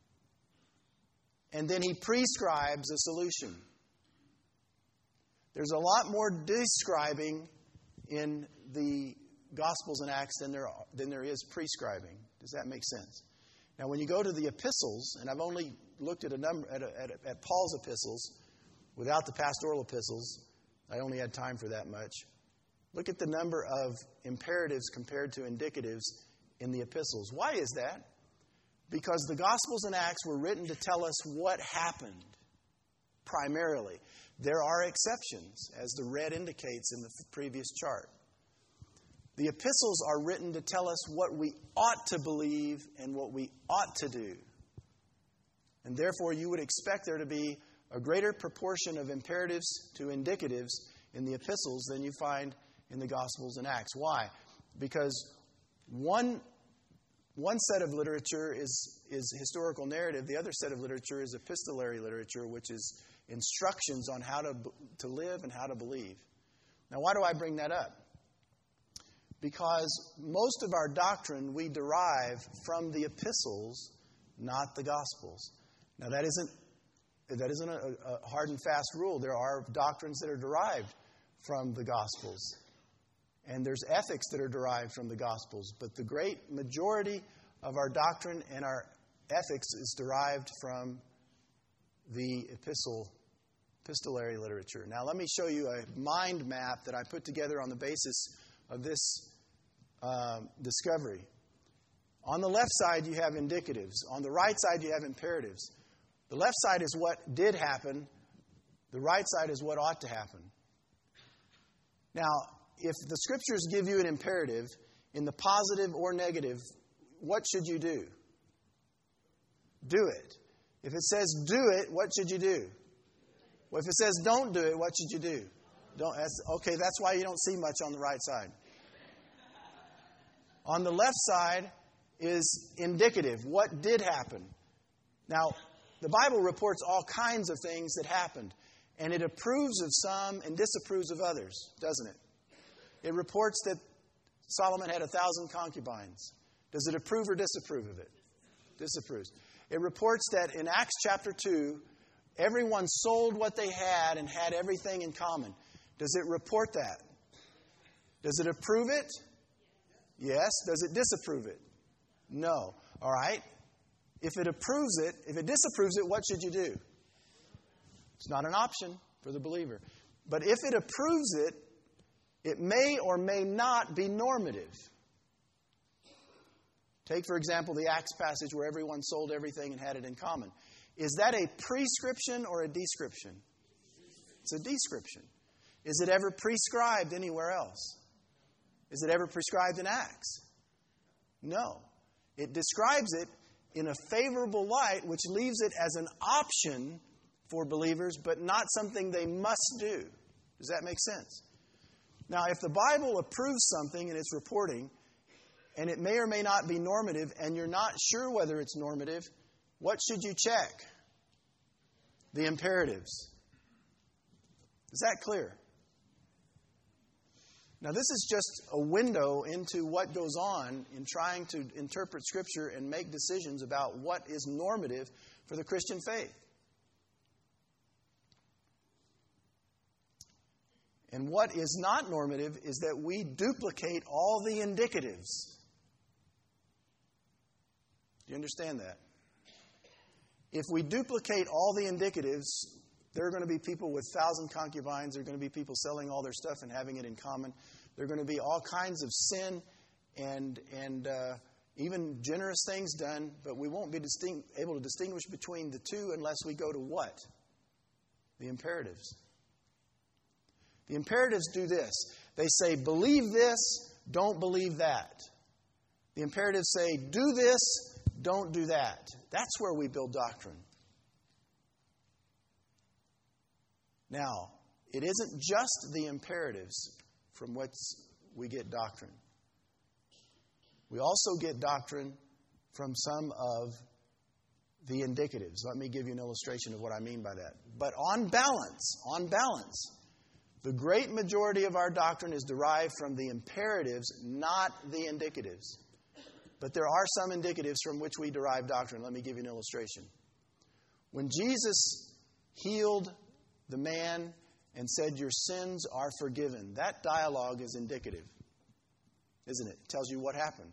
And then he prescribes a solution. There's a lot more describing in the Gospels and Acts than there is prescribing. Does that make sense? Now, when you go to the epistles, and I've only looked at at Paul's epistles without the pastoral epistles, I only had time for that much. Look at the number of imperatives compared to indicatives in the epistles. Why is that? Because the Gospels and Acts were written to tell us what happened, primarily. There are exceptions, as the red indicates in the previous chart. The epistles are written to tell us what we ought to believe and what we ought to do. And therefore, you would expect there to be a greater proportion of imperatives to indicatives in the epistles than you find in the Gospels and Acts. Why? Because one set of literature is historical narrative. The other set of literature is epistolary literature, which is instructions on how to live and how to believe. Now, why do I bring that up? Because most of our doctrine we derive from the epistles, not the Gospels. Now, that isn't a hard and fast rule. There are doctrines that are derived from the Gospels. And there's ethics that are derived from the Gospels. But the great majority of our doctrine and our ethics is derived from the epistolary literature. Now, let me show you a mind map that I put together on the basis of this discovery. On the left side, you have indicatives. On the right side, you have imperatives. The left side is what did happen. The right side is what ought to happen. Now, if the Scriptures give you an imperative in the positive or negative, what should you do? Do it. If it says do it, what should you do? Well, if it says don't do it, what should you do? That's why you don't see much on the right side. On the left side is indicative. What did happen? Now, the Bible reports all kinds of things that happened, and it approves of some and disapproves of others, doesn't it? It reports that Solomon had 1,000 concubines. Does it approve or disapprove of it? Disapproves. It reports that in Acts chapter 2, everyone sold what they had and had everything in common. Does it report that? Does it approve it? Yes. Does it disapprove it? No. All right. If it approves it, if it disapproves it, what should you do? It's not an option for the believer. But if it approves it, it may or may not be normative. Take, for example, the Acts passage where everyone sold everything and had it in common. Is that a prescription or a description? It's a description. Is it ever prescribed anywhere else? Is it ever prescribed in Acts? No. It describes it in a favorable light, which leaves it as an option for believers, but not something they must do. Does that make sense? Now, if the Bible approves something in its reporting, and it may or may not be normative, and you're not sure whether it's normative, What should you check? The imperatives. Is that clear? Now, this is just a window into what goes on in trying to interpret Scripture and make decisions about what is normative for the Christian faith. And what is not normative is that we duplicate all the indicatives. Do you understand that? If we duplicate all the indicatives, there are going to be people with 1,000 concubines. There are going to be people selling all their stuff and having it in common. There are going to be all kinds of sin and even generous things done, but we won't be able to distinguish between the two unless we go to what? The imperatives. The imperatives do this. They say, believe this, don't believe that. The imperatives say, do this, don't do that. That's where we build doctrine. Now, it isn't just the imperatives from which we get doctrine. We also get doctrine from some of the indicatives. Let me give you an illustration of what I mean by that. But on balance, the great majority of our doctrine is derived from the imperatives, not the indicatives. But there are some indicatives from which we derive doctrine. Let me give you an illustration. When Jesus healed the man and said, your sins are forgiven, that dialogue is indicative, isn't it? It tells you what happened.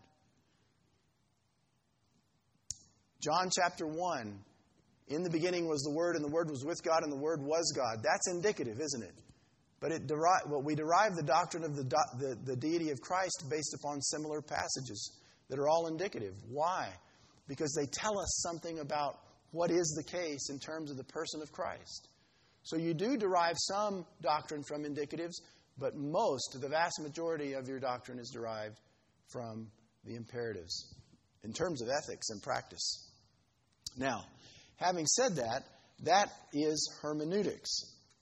John chapter 1, in the beginning was the Word, and the Word was with God, and the Word was God. That's indicative, isn't it? But we derive the doctrine of the deity of Christ based upon similar passages that are all indicative. Why? Because they tell us something about what is the case in terms of the person of Christ. So you do derive some doctrine from indicatives, but the vast majority of your doctrine is derived from the imperatives in terms of ethics and practice. Now, having said that, that is hermeneutics.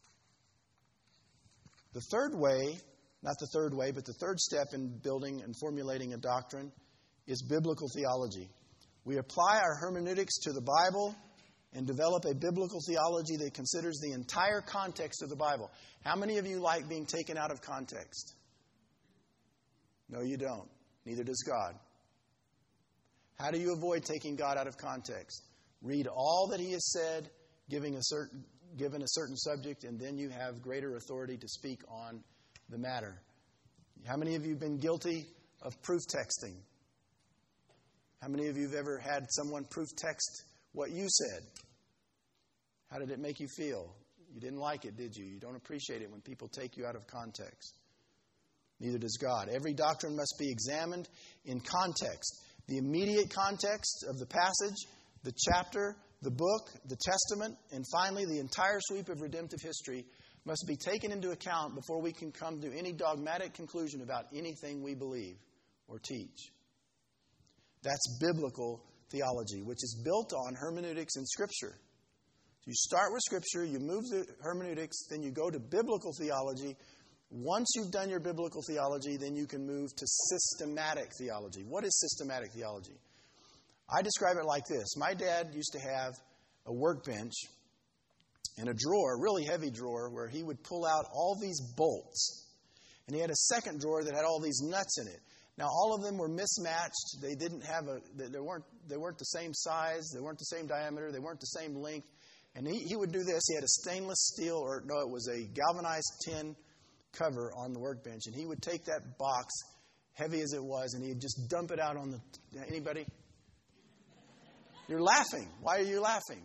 The third way, not the third way, but the third step in building and formulating a doctrine is biblical theology. We apply our hermeneutics to the Bible and develop a biblical theology that considers the entire context of the Bible. How many of you like being taken out of context? No, you don't. Neither does God. How do you avoid taking God out of context? Read all that He has said, given a certain subject, and then you have greater authority to speak on the matter. How many of you have been guilty of proof texting? How many of you have ever had someone proof text what you said? How did it make you feel? You didn't like it, did you? You don't appreciate it when people take you out of context. Neither does God. Every doctrine must be examined in context. The immediate context of the passage, the chapter, the book, the testament, and finally the entire sweep of redemptive history must be taken into account before we can come to any dogmatic conclusion about anything we believe or teach. That's biblical theology, which is built on hermeneutics and Scripture. So you start with Scripture, you move to hermeneutics, then you go to biblical theology. Once you've done your biblical theology, then you can move to systematic theology. What is systematic theology? I describe it like this. My dad used to have a workbench and a drawer, a really heavy drawer, where he would pull out all these bolts. And he had a second drawer that had all these nuts in it. Now, all of them were mismatched. They didn't have they weren't the same size. They weren't the same diameter. They weren't the same length. And he would do this. He had a stainless steel, it was a galvanized tin cover on the workbench. And he would take that box, heavy as it was, and he'd just dump it out on the... Anybody? You're laughing. Why are you laughing?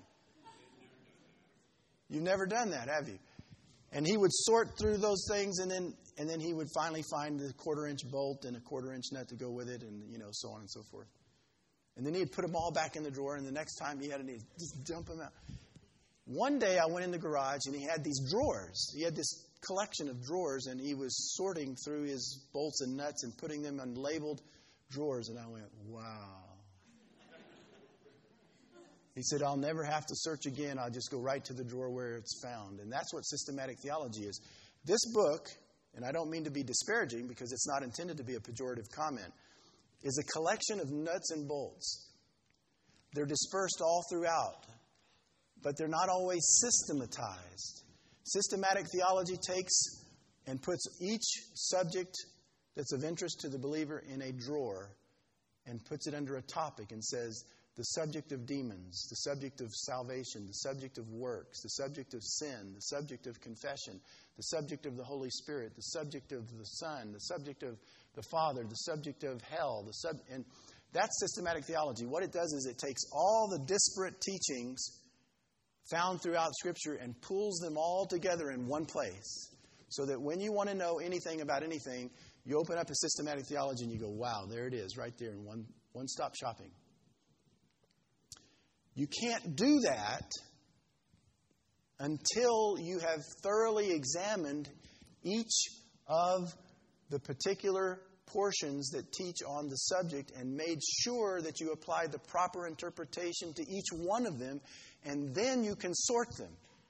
You've never done that, have you? And he would sort through those things, and then he would finally find the 1/4-inch bolt and a 1/4-inch nut to go with it, and so on and so forth. And then he'd put them all back in the drawer, and the next time he had a need, just dump them out. One day I went in the garage, and he had these drawers. He had this collection of drawers, and he was sorting through his bolts and nuts and putting them in labeled drawers, and I went, wow. He said, I'll never have to search again. I'll just go right to the drawer where it's found. And that's what systematic theology is. This book, and I don't mean to be disparaging because it's not intended to be a pejorative comment, is a collection of nuts and bolts. They're dispersed all throughout, but they're not always systematized. Systematic theology takes and puts each subject that's of interest to the believer in a drawer and puts it under a topic and says, the subject of demons, the subject of salvation, the subject of works, the subject of sin, the subject of confession, the subject of the Holy Spirit, the subject of the Son, the subject of the Father, the subject of hell, and that's systematic theology. What it does is it takes all the disparate teachings found throughout Scripture and pulls them all together in one place, so that when you want to know anything about anything, you open up a systematic theology and you go, wow, there it is, right there in one-stop shopping. You can't do that until you have thoroughly examined each of the particular portions that teach on the subject and made sure that you apply the proper interpretation to each one of them, and then you can sort them.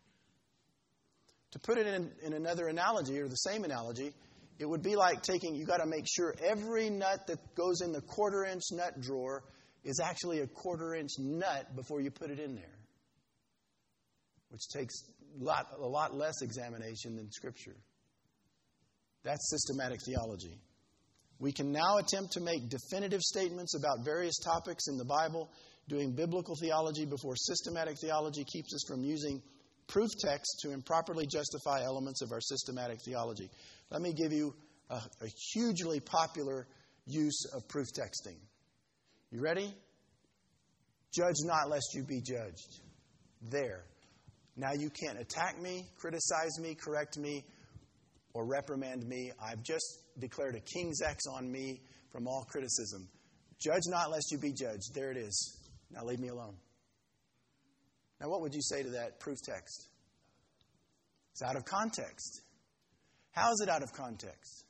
To put it in another analogy, or the same analogy, it would be like you got to make sure every nut that goes in the 1/4-inch nut drawer is actually a 1/4-inch nut before you put it in there, which takes a lot less examination than Scripture. That's systematic theology. We can now attempt to make definitive statements about various topics in the Bible. Doing biblical theology before systematic theology keeps us from using proof text to improperly justify elements of our systematic theology. Let me give you a hugely popular use of proof texting. You ready? Judge not lest you be judged. There. Now you can't attack me, criticize me, correct me, or reprimand me. I've just declared a king's X on me from all criticism. Judge not lest you be judged. There it is. Now leave me alone. Now what would you say to that proof text? It's out of context. How is it out of context?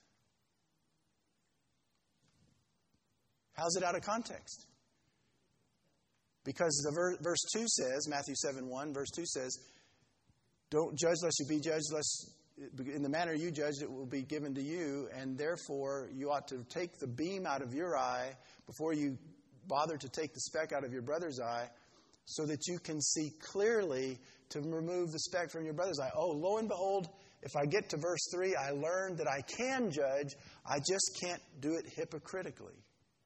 How is it out of context? Because the verse 2 says, Matthew 7:1, verse 2 says, don't judge lest you be judged, lest in the manner you judge it will be given to you, and therefore you ought to take the beam out of your eye before you bother to take the speck out of your brother's eye, so that you can see clearly to remove the speck from your brother's eye. Oh, lo and behold, if I get to verse 3, I learned that I can judge, I just can't do it hypocritically.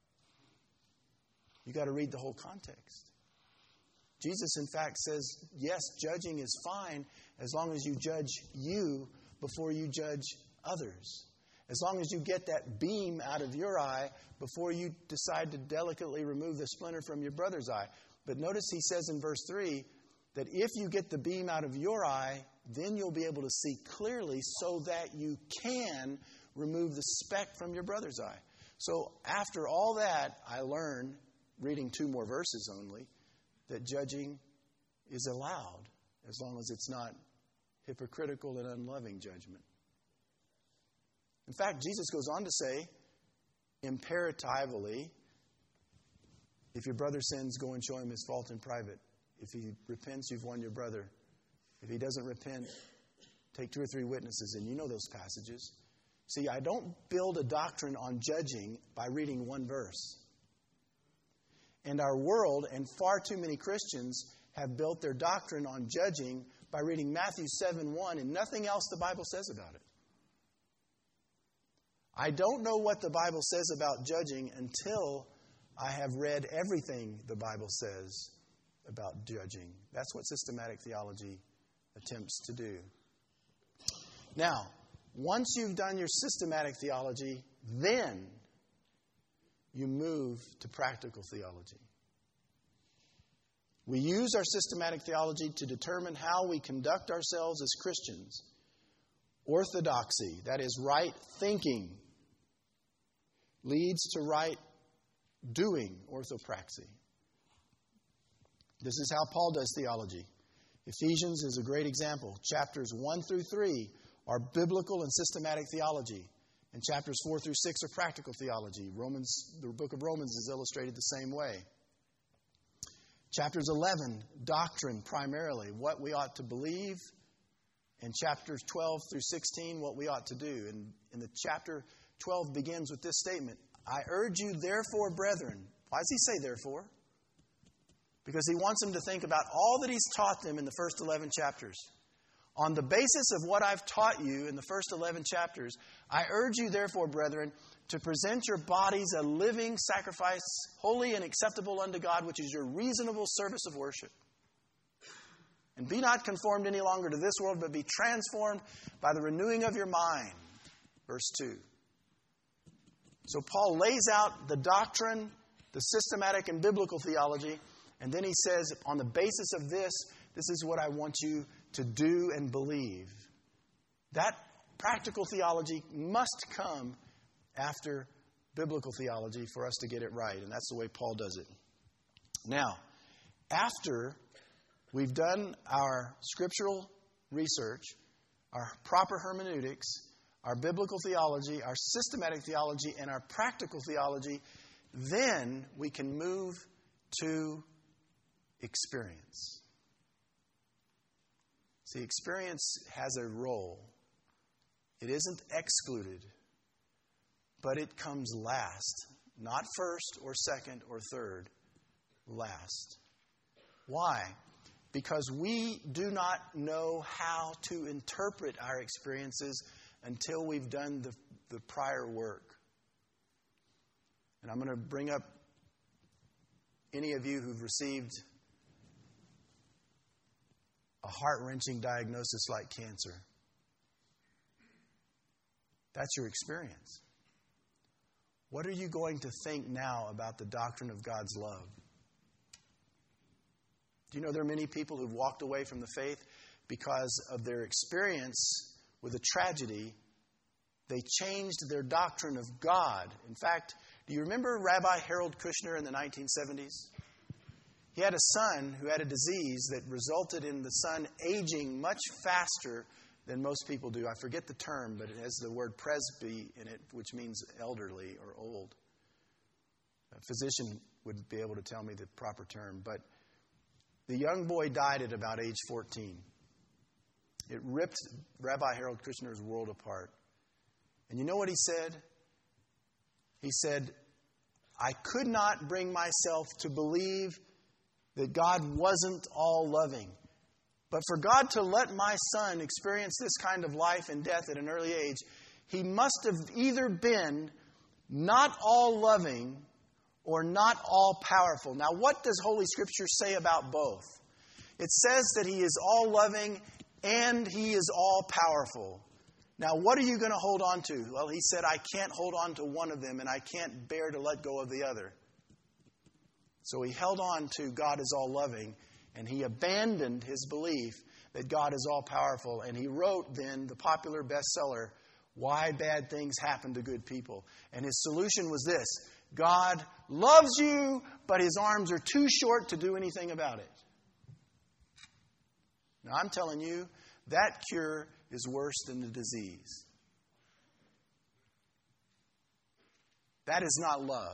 You got to read the whole context. Jesus, in fact, says, yes, judging is fine as long as you judge you before you judge others. As long as you get that beam out of your eye before you decide to delicately remove the splinter from your brother's eye. But notice he says in verse 3 that if you get the beam out of your eye, then you'll be able to see clearly so that you can remove the speck from your brother's eye. So after all that, I learned, reading 2 more verses only, that judging is allowed as long as it's not hypocritical and unloving judgment. In fact, Jesus goes on to say, imperatively, if your brother sins, go and show him his fault in private. If he repents, you've won your brother. If he doesn't repent, take 2 or 3 witnesses. And you know those passages. See, I don't build a doctrine on judging by reading 1 verse. And our world, and far too many Christians, have built their doctrine on judging by reading Matthew 7:1 and nothing else the Bible says about it. I don't know what the Bible says about judging until I have read everything the Bible says about judging. That's what systematic theology attempts to do. Now, once you've done your systematic theology, then you move to practical theology. We use our systematic theology to determine how we conduct ourselves as Christians. Orthodoxy, that is right thinking, leads to right doing, orthopraxy. This is how Paul does theology. Ephesians is a great example. Chapters 1 through 3 are biblical and systematic theology. And chapters 4 through 6 are practical theology. The book of Romans is illustrated the same way. Chapters 11, doctrine primarily, what we ought to believe. And chapters 12 through 16, what we ought to do. And the chapter 12 begins with this statement. I urge you, therefore, brethren. Why does he say therefore? because he wants them to think about all that he's taught them in the first 11 chapters. On the basis of what I've taught you in the first 11 chapters, I urge you, therefore, brethren, to present your bodies a living sacrifice, holy and acceptable unto God, which is your reasonable service of worship. And be not conformed any longer to this world, but be transformed by the renewing of your mind. Verse 2. So Paul lays out the doctrine, the systematic and biblical theology, and then he says, on the basis of this, this is what I want you to do and believe. That practical theology must come after biblical theology for us to get it right. And that's the way Paul does it. Now, after we've done our scriptural research, our proper hermeneutics, our biblical theology, our systematic theology, and our practical theology, then we can move to experience. See, experience has a role. It isn't excluded, but it comes last. Not first or second or third. Last. Why? Because we do not know how to interpret our experiences until we've done the prior work. And I'm going to bring up any of you who've received a heart-wrenching diagnosis like cancer. That's your experience. What are you going to think now about the doctrine of God's love? Do you know there are many people who've walked away from the faith because of their experience with a tragedy? They changed their doctrine of God. In fact, do you remember Rabbi Harold Kushner in the 1970s? He had a son who had a disease that resulted in the son aging much faster than most people do. I forget the term, but it has the word presby in it, which means elderly or old. A physician would be able to tell me the proper term. But the young boy died at about age 14. It ripped Rabbi Harold Kushner's world apart. And you know what he said? He said, I could not bring myself to believe that God wasn't all loving. But for God to let my son experience this kind of life and death at an early age, he must have either been not all loving or not all powerful. Now, what does Holy Scripture say about both? It says that he is all loving and he is all powerful. Now, what are you going to hold on to? Well, he said, I can't hold on to one of them and I can't bear to let go of the other. So he held on to God is all loving, and he abandoned his belief that God is all powerful. And he wrote then the popular bestseller, Why Bad Things Happen to Good People. And his solution was this: God loves you, but his arms are too short to do anything about it. Now I'm telling you, that cure is worse than the disease. That is not love.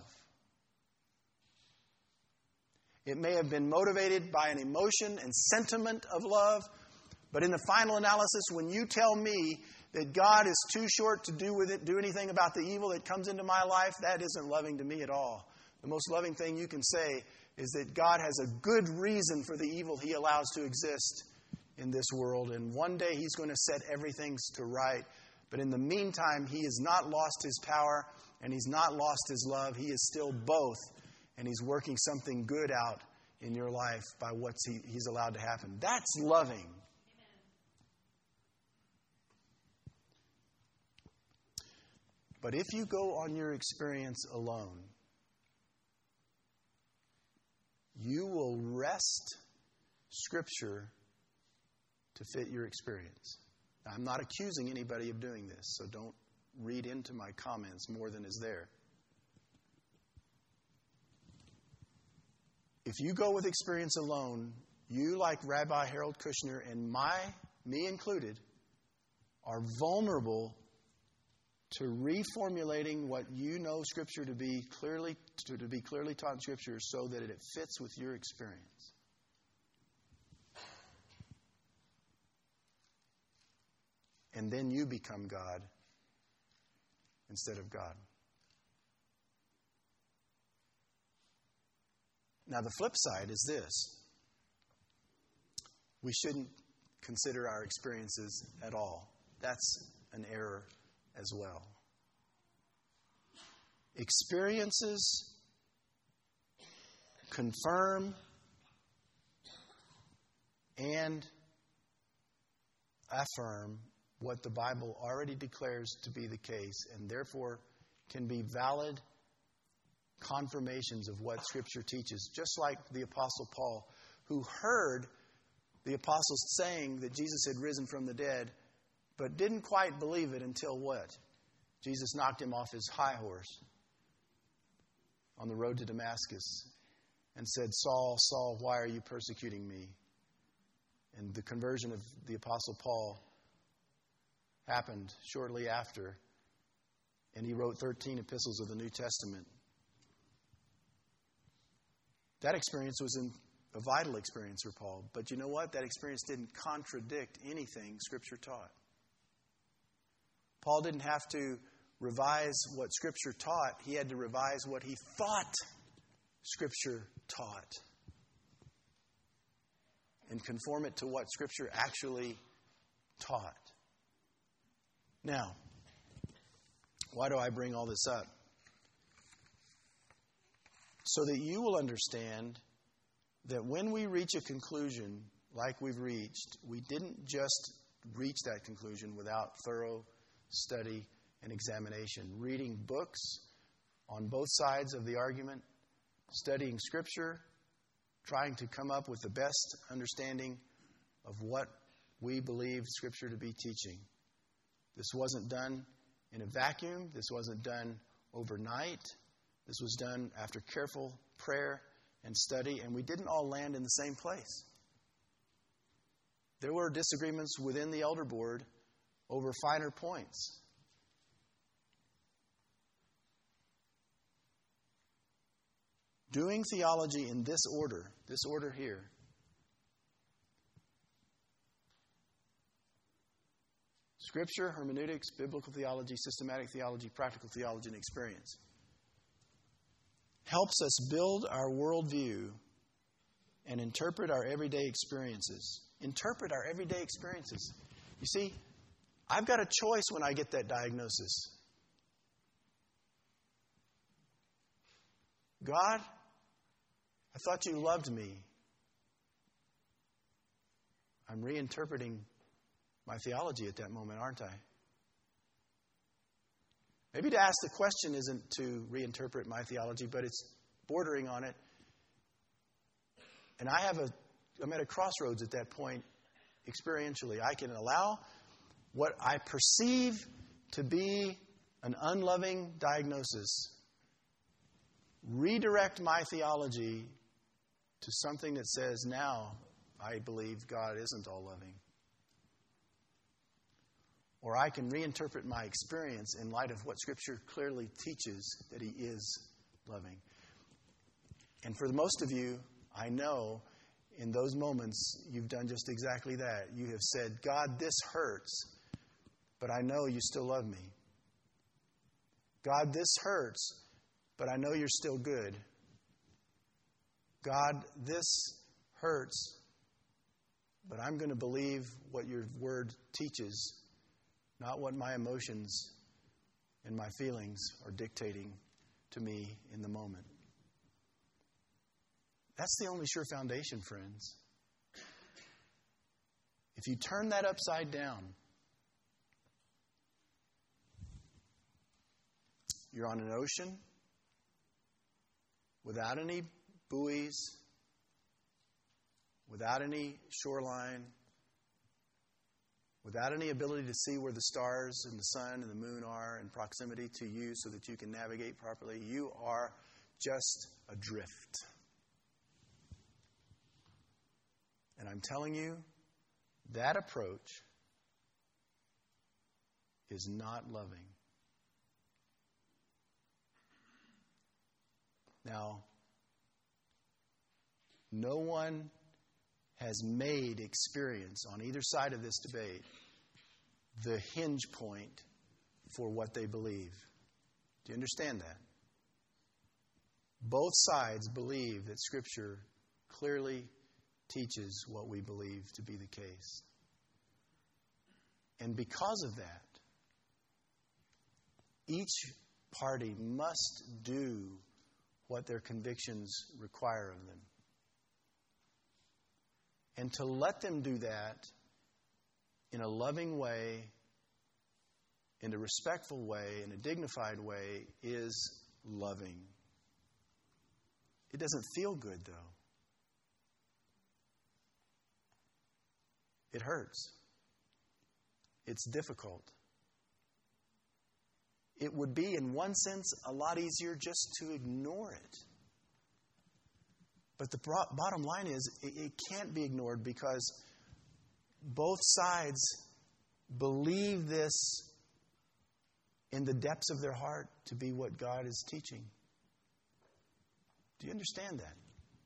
It may have been motivated by an emotion and sentiment of love, but in the final analysis, when you tell me that God is too short to do anything about the evil that comes into my life, that isn't loving to me at all. The most loving thing you can say is that God has a good reason for the evil he allows to exist in this world, and one day he's going to set everything to right. But in the meantime, he has not lost his power and he's not lost his love. He is still both. And he's working something good out in your life by what he's allowed to happen. That's loving. Amen. But if you go on your experience alone, you will wrest Scripture to fit your experience. Now, I'm not accusing anybody of doing this, so don't read into my comments more than is there. If you go with experience alone, you, like Rabbi Harold Kushner and me included, are vulnerable to reformulating what you know Scripture to be clearly taught in Scripture so that it fits with your experience. And then you become God instead of God. Now, the flip side is this. We shouldn't consider our experiences at all. That's an error as well. Experiences confirm and affirm what the Bible already declares to be the case, and therefore can be valid confirmations of what Scripture teaches. Just like the Apostle Paul, who heard the apostles saying that Jesus had risen from the dead, but didn't quite believe it until what? Jesus knocked him off his high horse on the road to Damascus and said, Saul, Saul, why are you persecuting me? And the conversion of the Apostle Paul happened shortly after, and he wrote 13 epistles of the New Testament. That experience was a vital experience for Paul. But you know what? That experience didn't contradict anything Scripture taught. Paul didn't have to revise what Scripture taught. He had to revise what he thought Scripture taught and conform it to what Scripture actually taught. Now, why do I bring all this up? So that you will understand that when we reach a conclusion like we've reached, we didn't just reach that conclusion without thorough study and examination. Reading books on both sides of the argument, studying Scripture, trying to come up with the best understanding of what we believe Scripture to be teaching. This wasn't done in a vacuum. This wasn't done overnight. This was done after careful prayer and study, and we didn't all land in the same place. There were disagreements within the elder board over finer points. Doing theology in this order here, Scripture, hermeneutics, biblical theology, systematic theology, practical theology, and experience, helps us build our worldview and interpret our everyday experiences. Interpret our everyday experiences. You see, I've got a choice when I get that diagnosis. God, I thought you loved me. I'm reinterpreting my theology at that moment, aren't I? Maybe to ask the question isn't to reinterpret my theology, but it's bordering on it. And I'm at a crossroads at that point experientially. I can allow what I perceive to be an unloving diagnosis, redirect my theology to something that says, now I believe God isn't all loving. Or I can reinterpret my experience in light of what Scripture clearly teaches, that He is loving. And for most of you, I know in those moments you've done just exactly that. You have said, God, this hurts, but I know you still love me. God, this hurts, but I know you're still good. God, this hurts, but I'm going to believe what your word teaches, not what my emotions and my feelings are dictating to me in the moment. That's the only sure foundation, friends. If you turn that upside down, you're on an ocean without any buoys, without any shoreline, without any ability to see where the stars and the sun and the moon are in proximity to you so that you can navigate properly. You are just adrift. And I'm telling you, that approach is not loving. Now, no one has made experience on either side of this debate the hinge point for what they believe. Do you understand that? Both sides believe that Scripture clearly teaches what we believe to be the case. And because of that, each party must do what their convictions require of them. And to let them do that in a loving way, in a respectful way, in a dignified way, is loving. It doesn't feel good, though. It hurts. It's difficult. It would be, in one sense, a lot easier just to ignore it. But the bottom line is, it can't be ignored because both sides believe this in the depths of their heart to be what God is teaching. Do you understand that?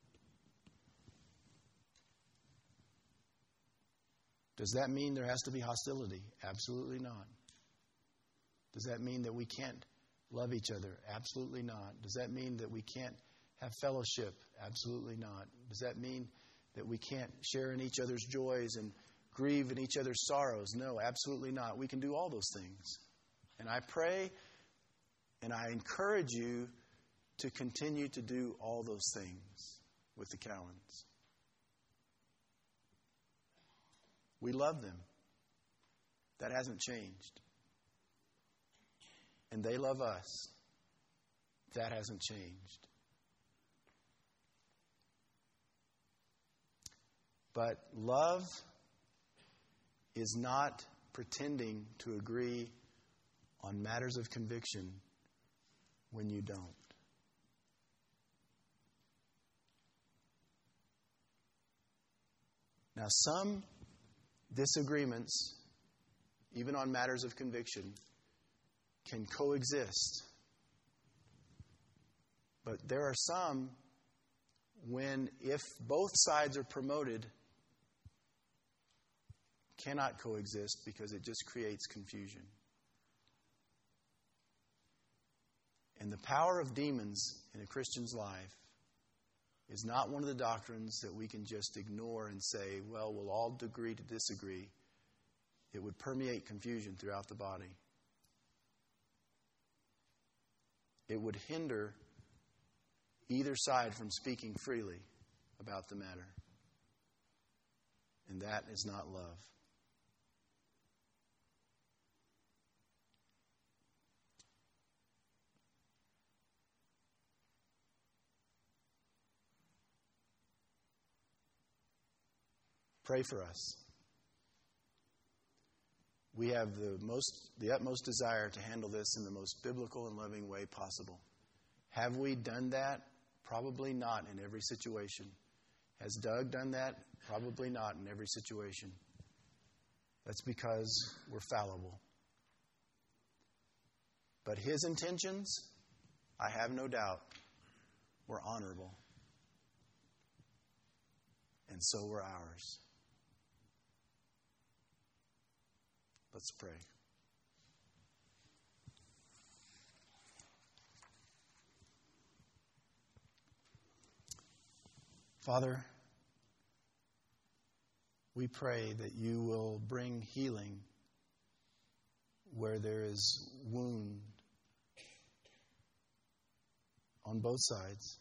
Does that mean there has to be hostility? Absolutely not. Does that mean that we can't love each other? Absolutely not. Does that mean that we can't have fellowship? Absolutely not. Does that mean that we can't share in each other's joys and grieve in each other's sorrows? No, absolutely not. We can do all those things. And I pray and I encourage you to continue to do all those things with the Cowans. We love them. That hasn't changed. And they love us. That hasn't changed. But love is not pretending to agree on matters of conviction when you don't. Now, some disagreements, even on matters of conviction, can coexist. But there are some when, if both sides are promoted, cannot coexist because it just creates confusion. And the power of demons in a Christian's life is not one of the doctrines that we can just ignore and say, well, we'll all agree to disagree. It would permeate confusion throughout the body. It would hinder either side from speaking freely about the matter. And that is not love. Pray for us. We have the utmost desire to handle this in the most biblical and loving way possible. Have we done that? Probably not in every situation. Has Doug done that? Probably not in every situation. That's because we're fallible. But his intentions, I have no doubt, were honorable. And so were ours. Let's pray. Father, we pray that you will bring healing where there is wound on both sides.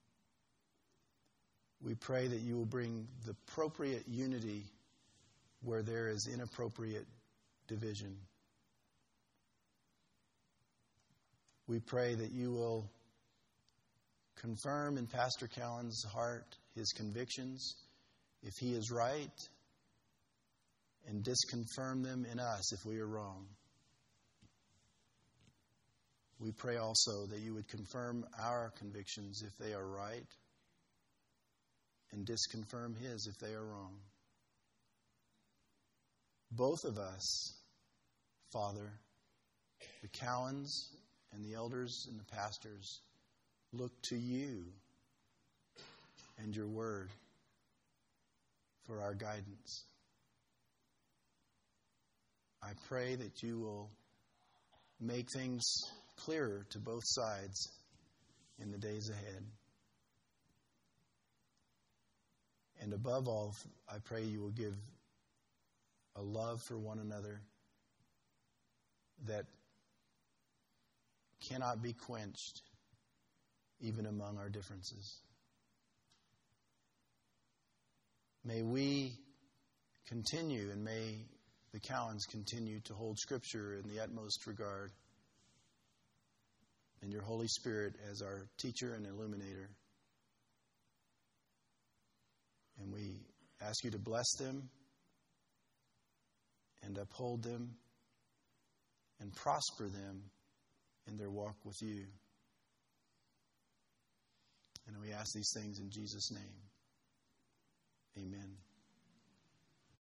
We pray that you will bring the appropriate unity where there is inappropriate division. We pray that you will confirm in Pastor Cowan's heart his convictions, if he is right, and disconfirm them in us if we are wrong. We pray also that you would confirm our convictions if they are right, and disconfirm his if they are wrong. Both of us, Father, the Cowans and the elders and the pastors, look to you and your word for our guidance. I pray that you will make things clearer to both sides in the days ahead. And above all, I pray you will give a love for one another that cannot be quenched even among our differences. May we continue, and may the Cowans continue to hold Scripture in the utmost regard, and your Holy Spirit as our teacher and illuminator. And we ask you to bless them and uphold them and prosper them in their walk with you. And we ask these things in Jesus' name. Amen.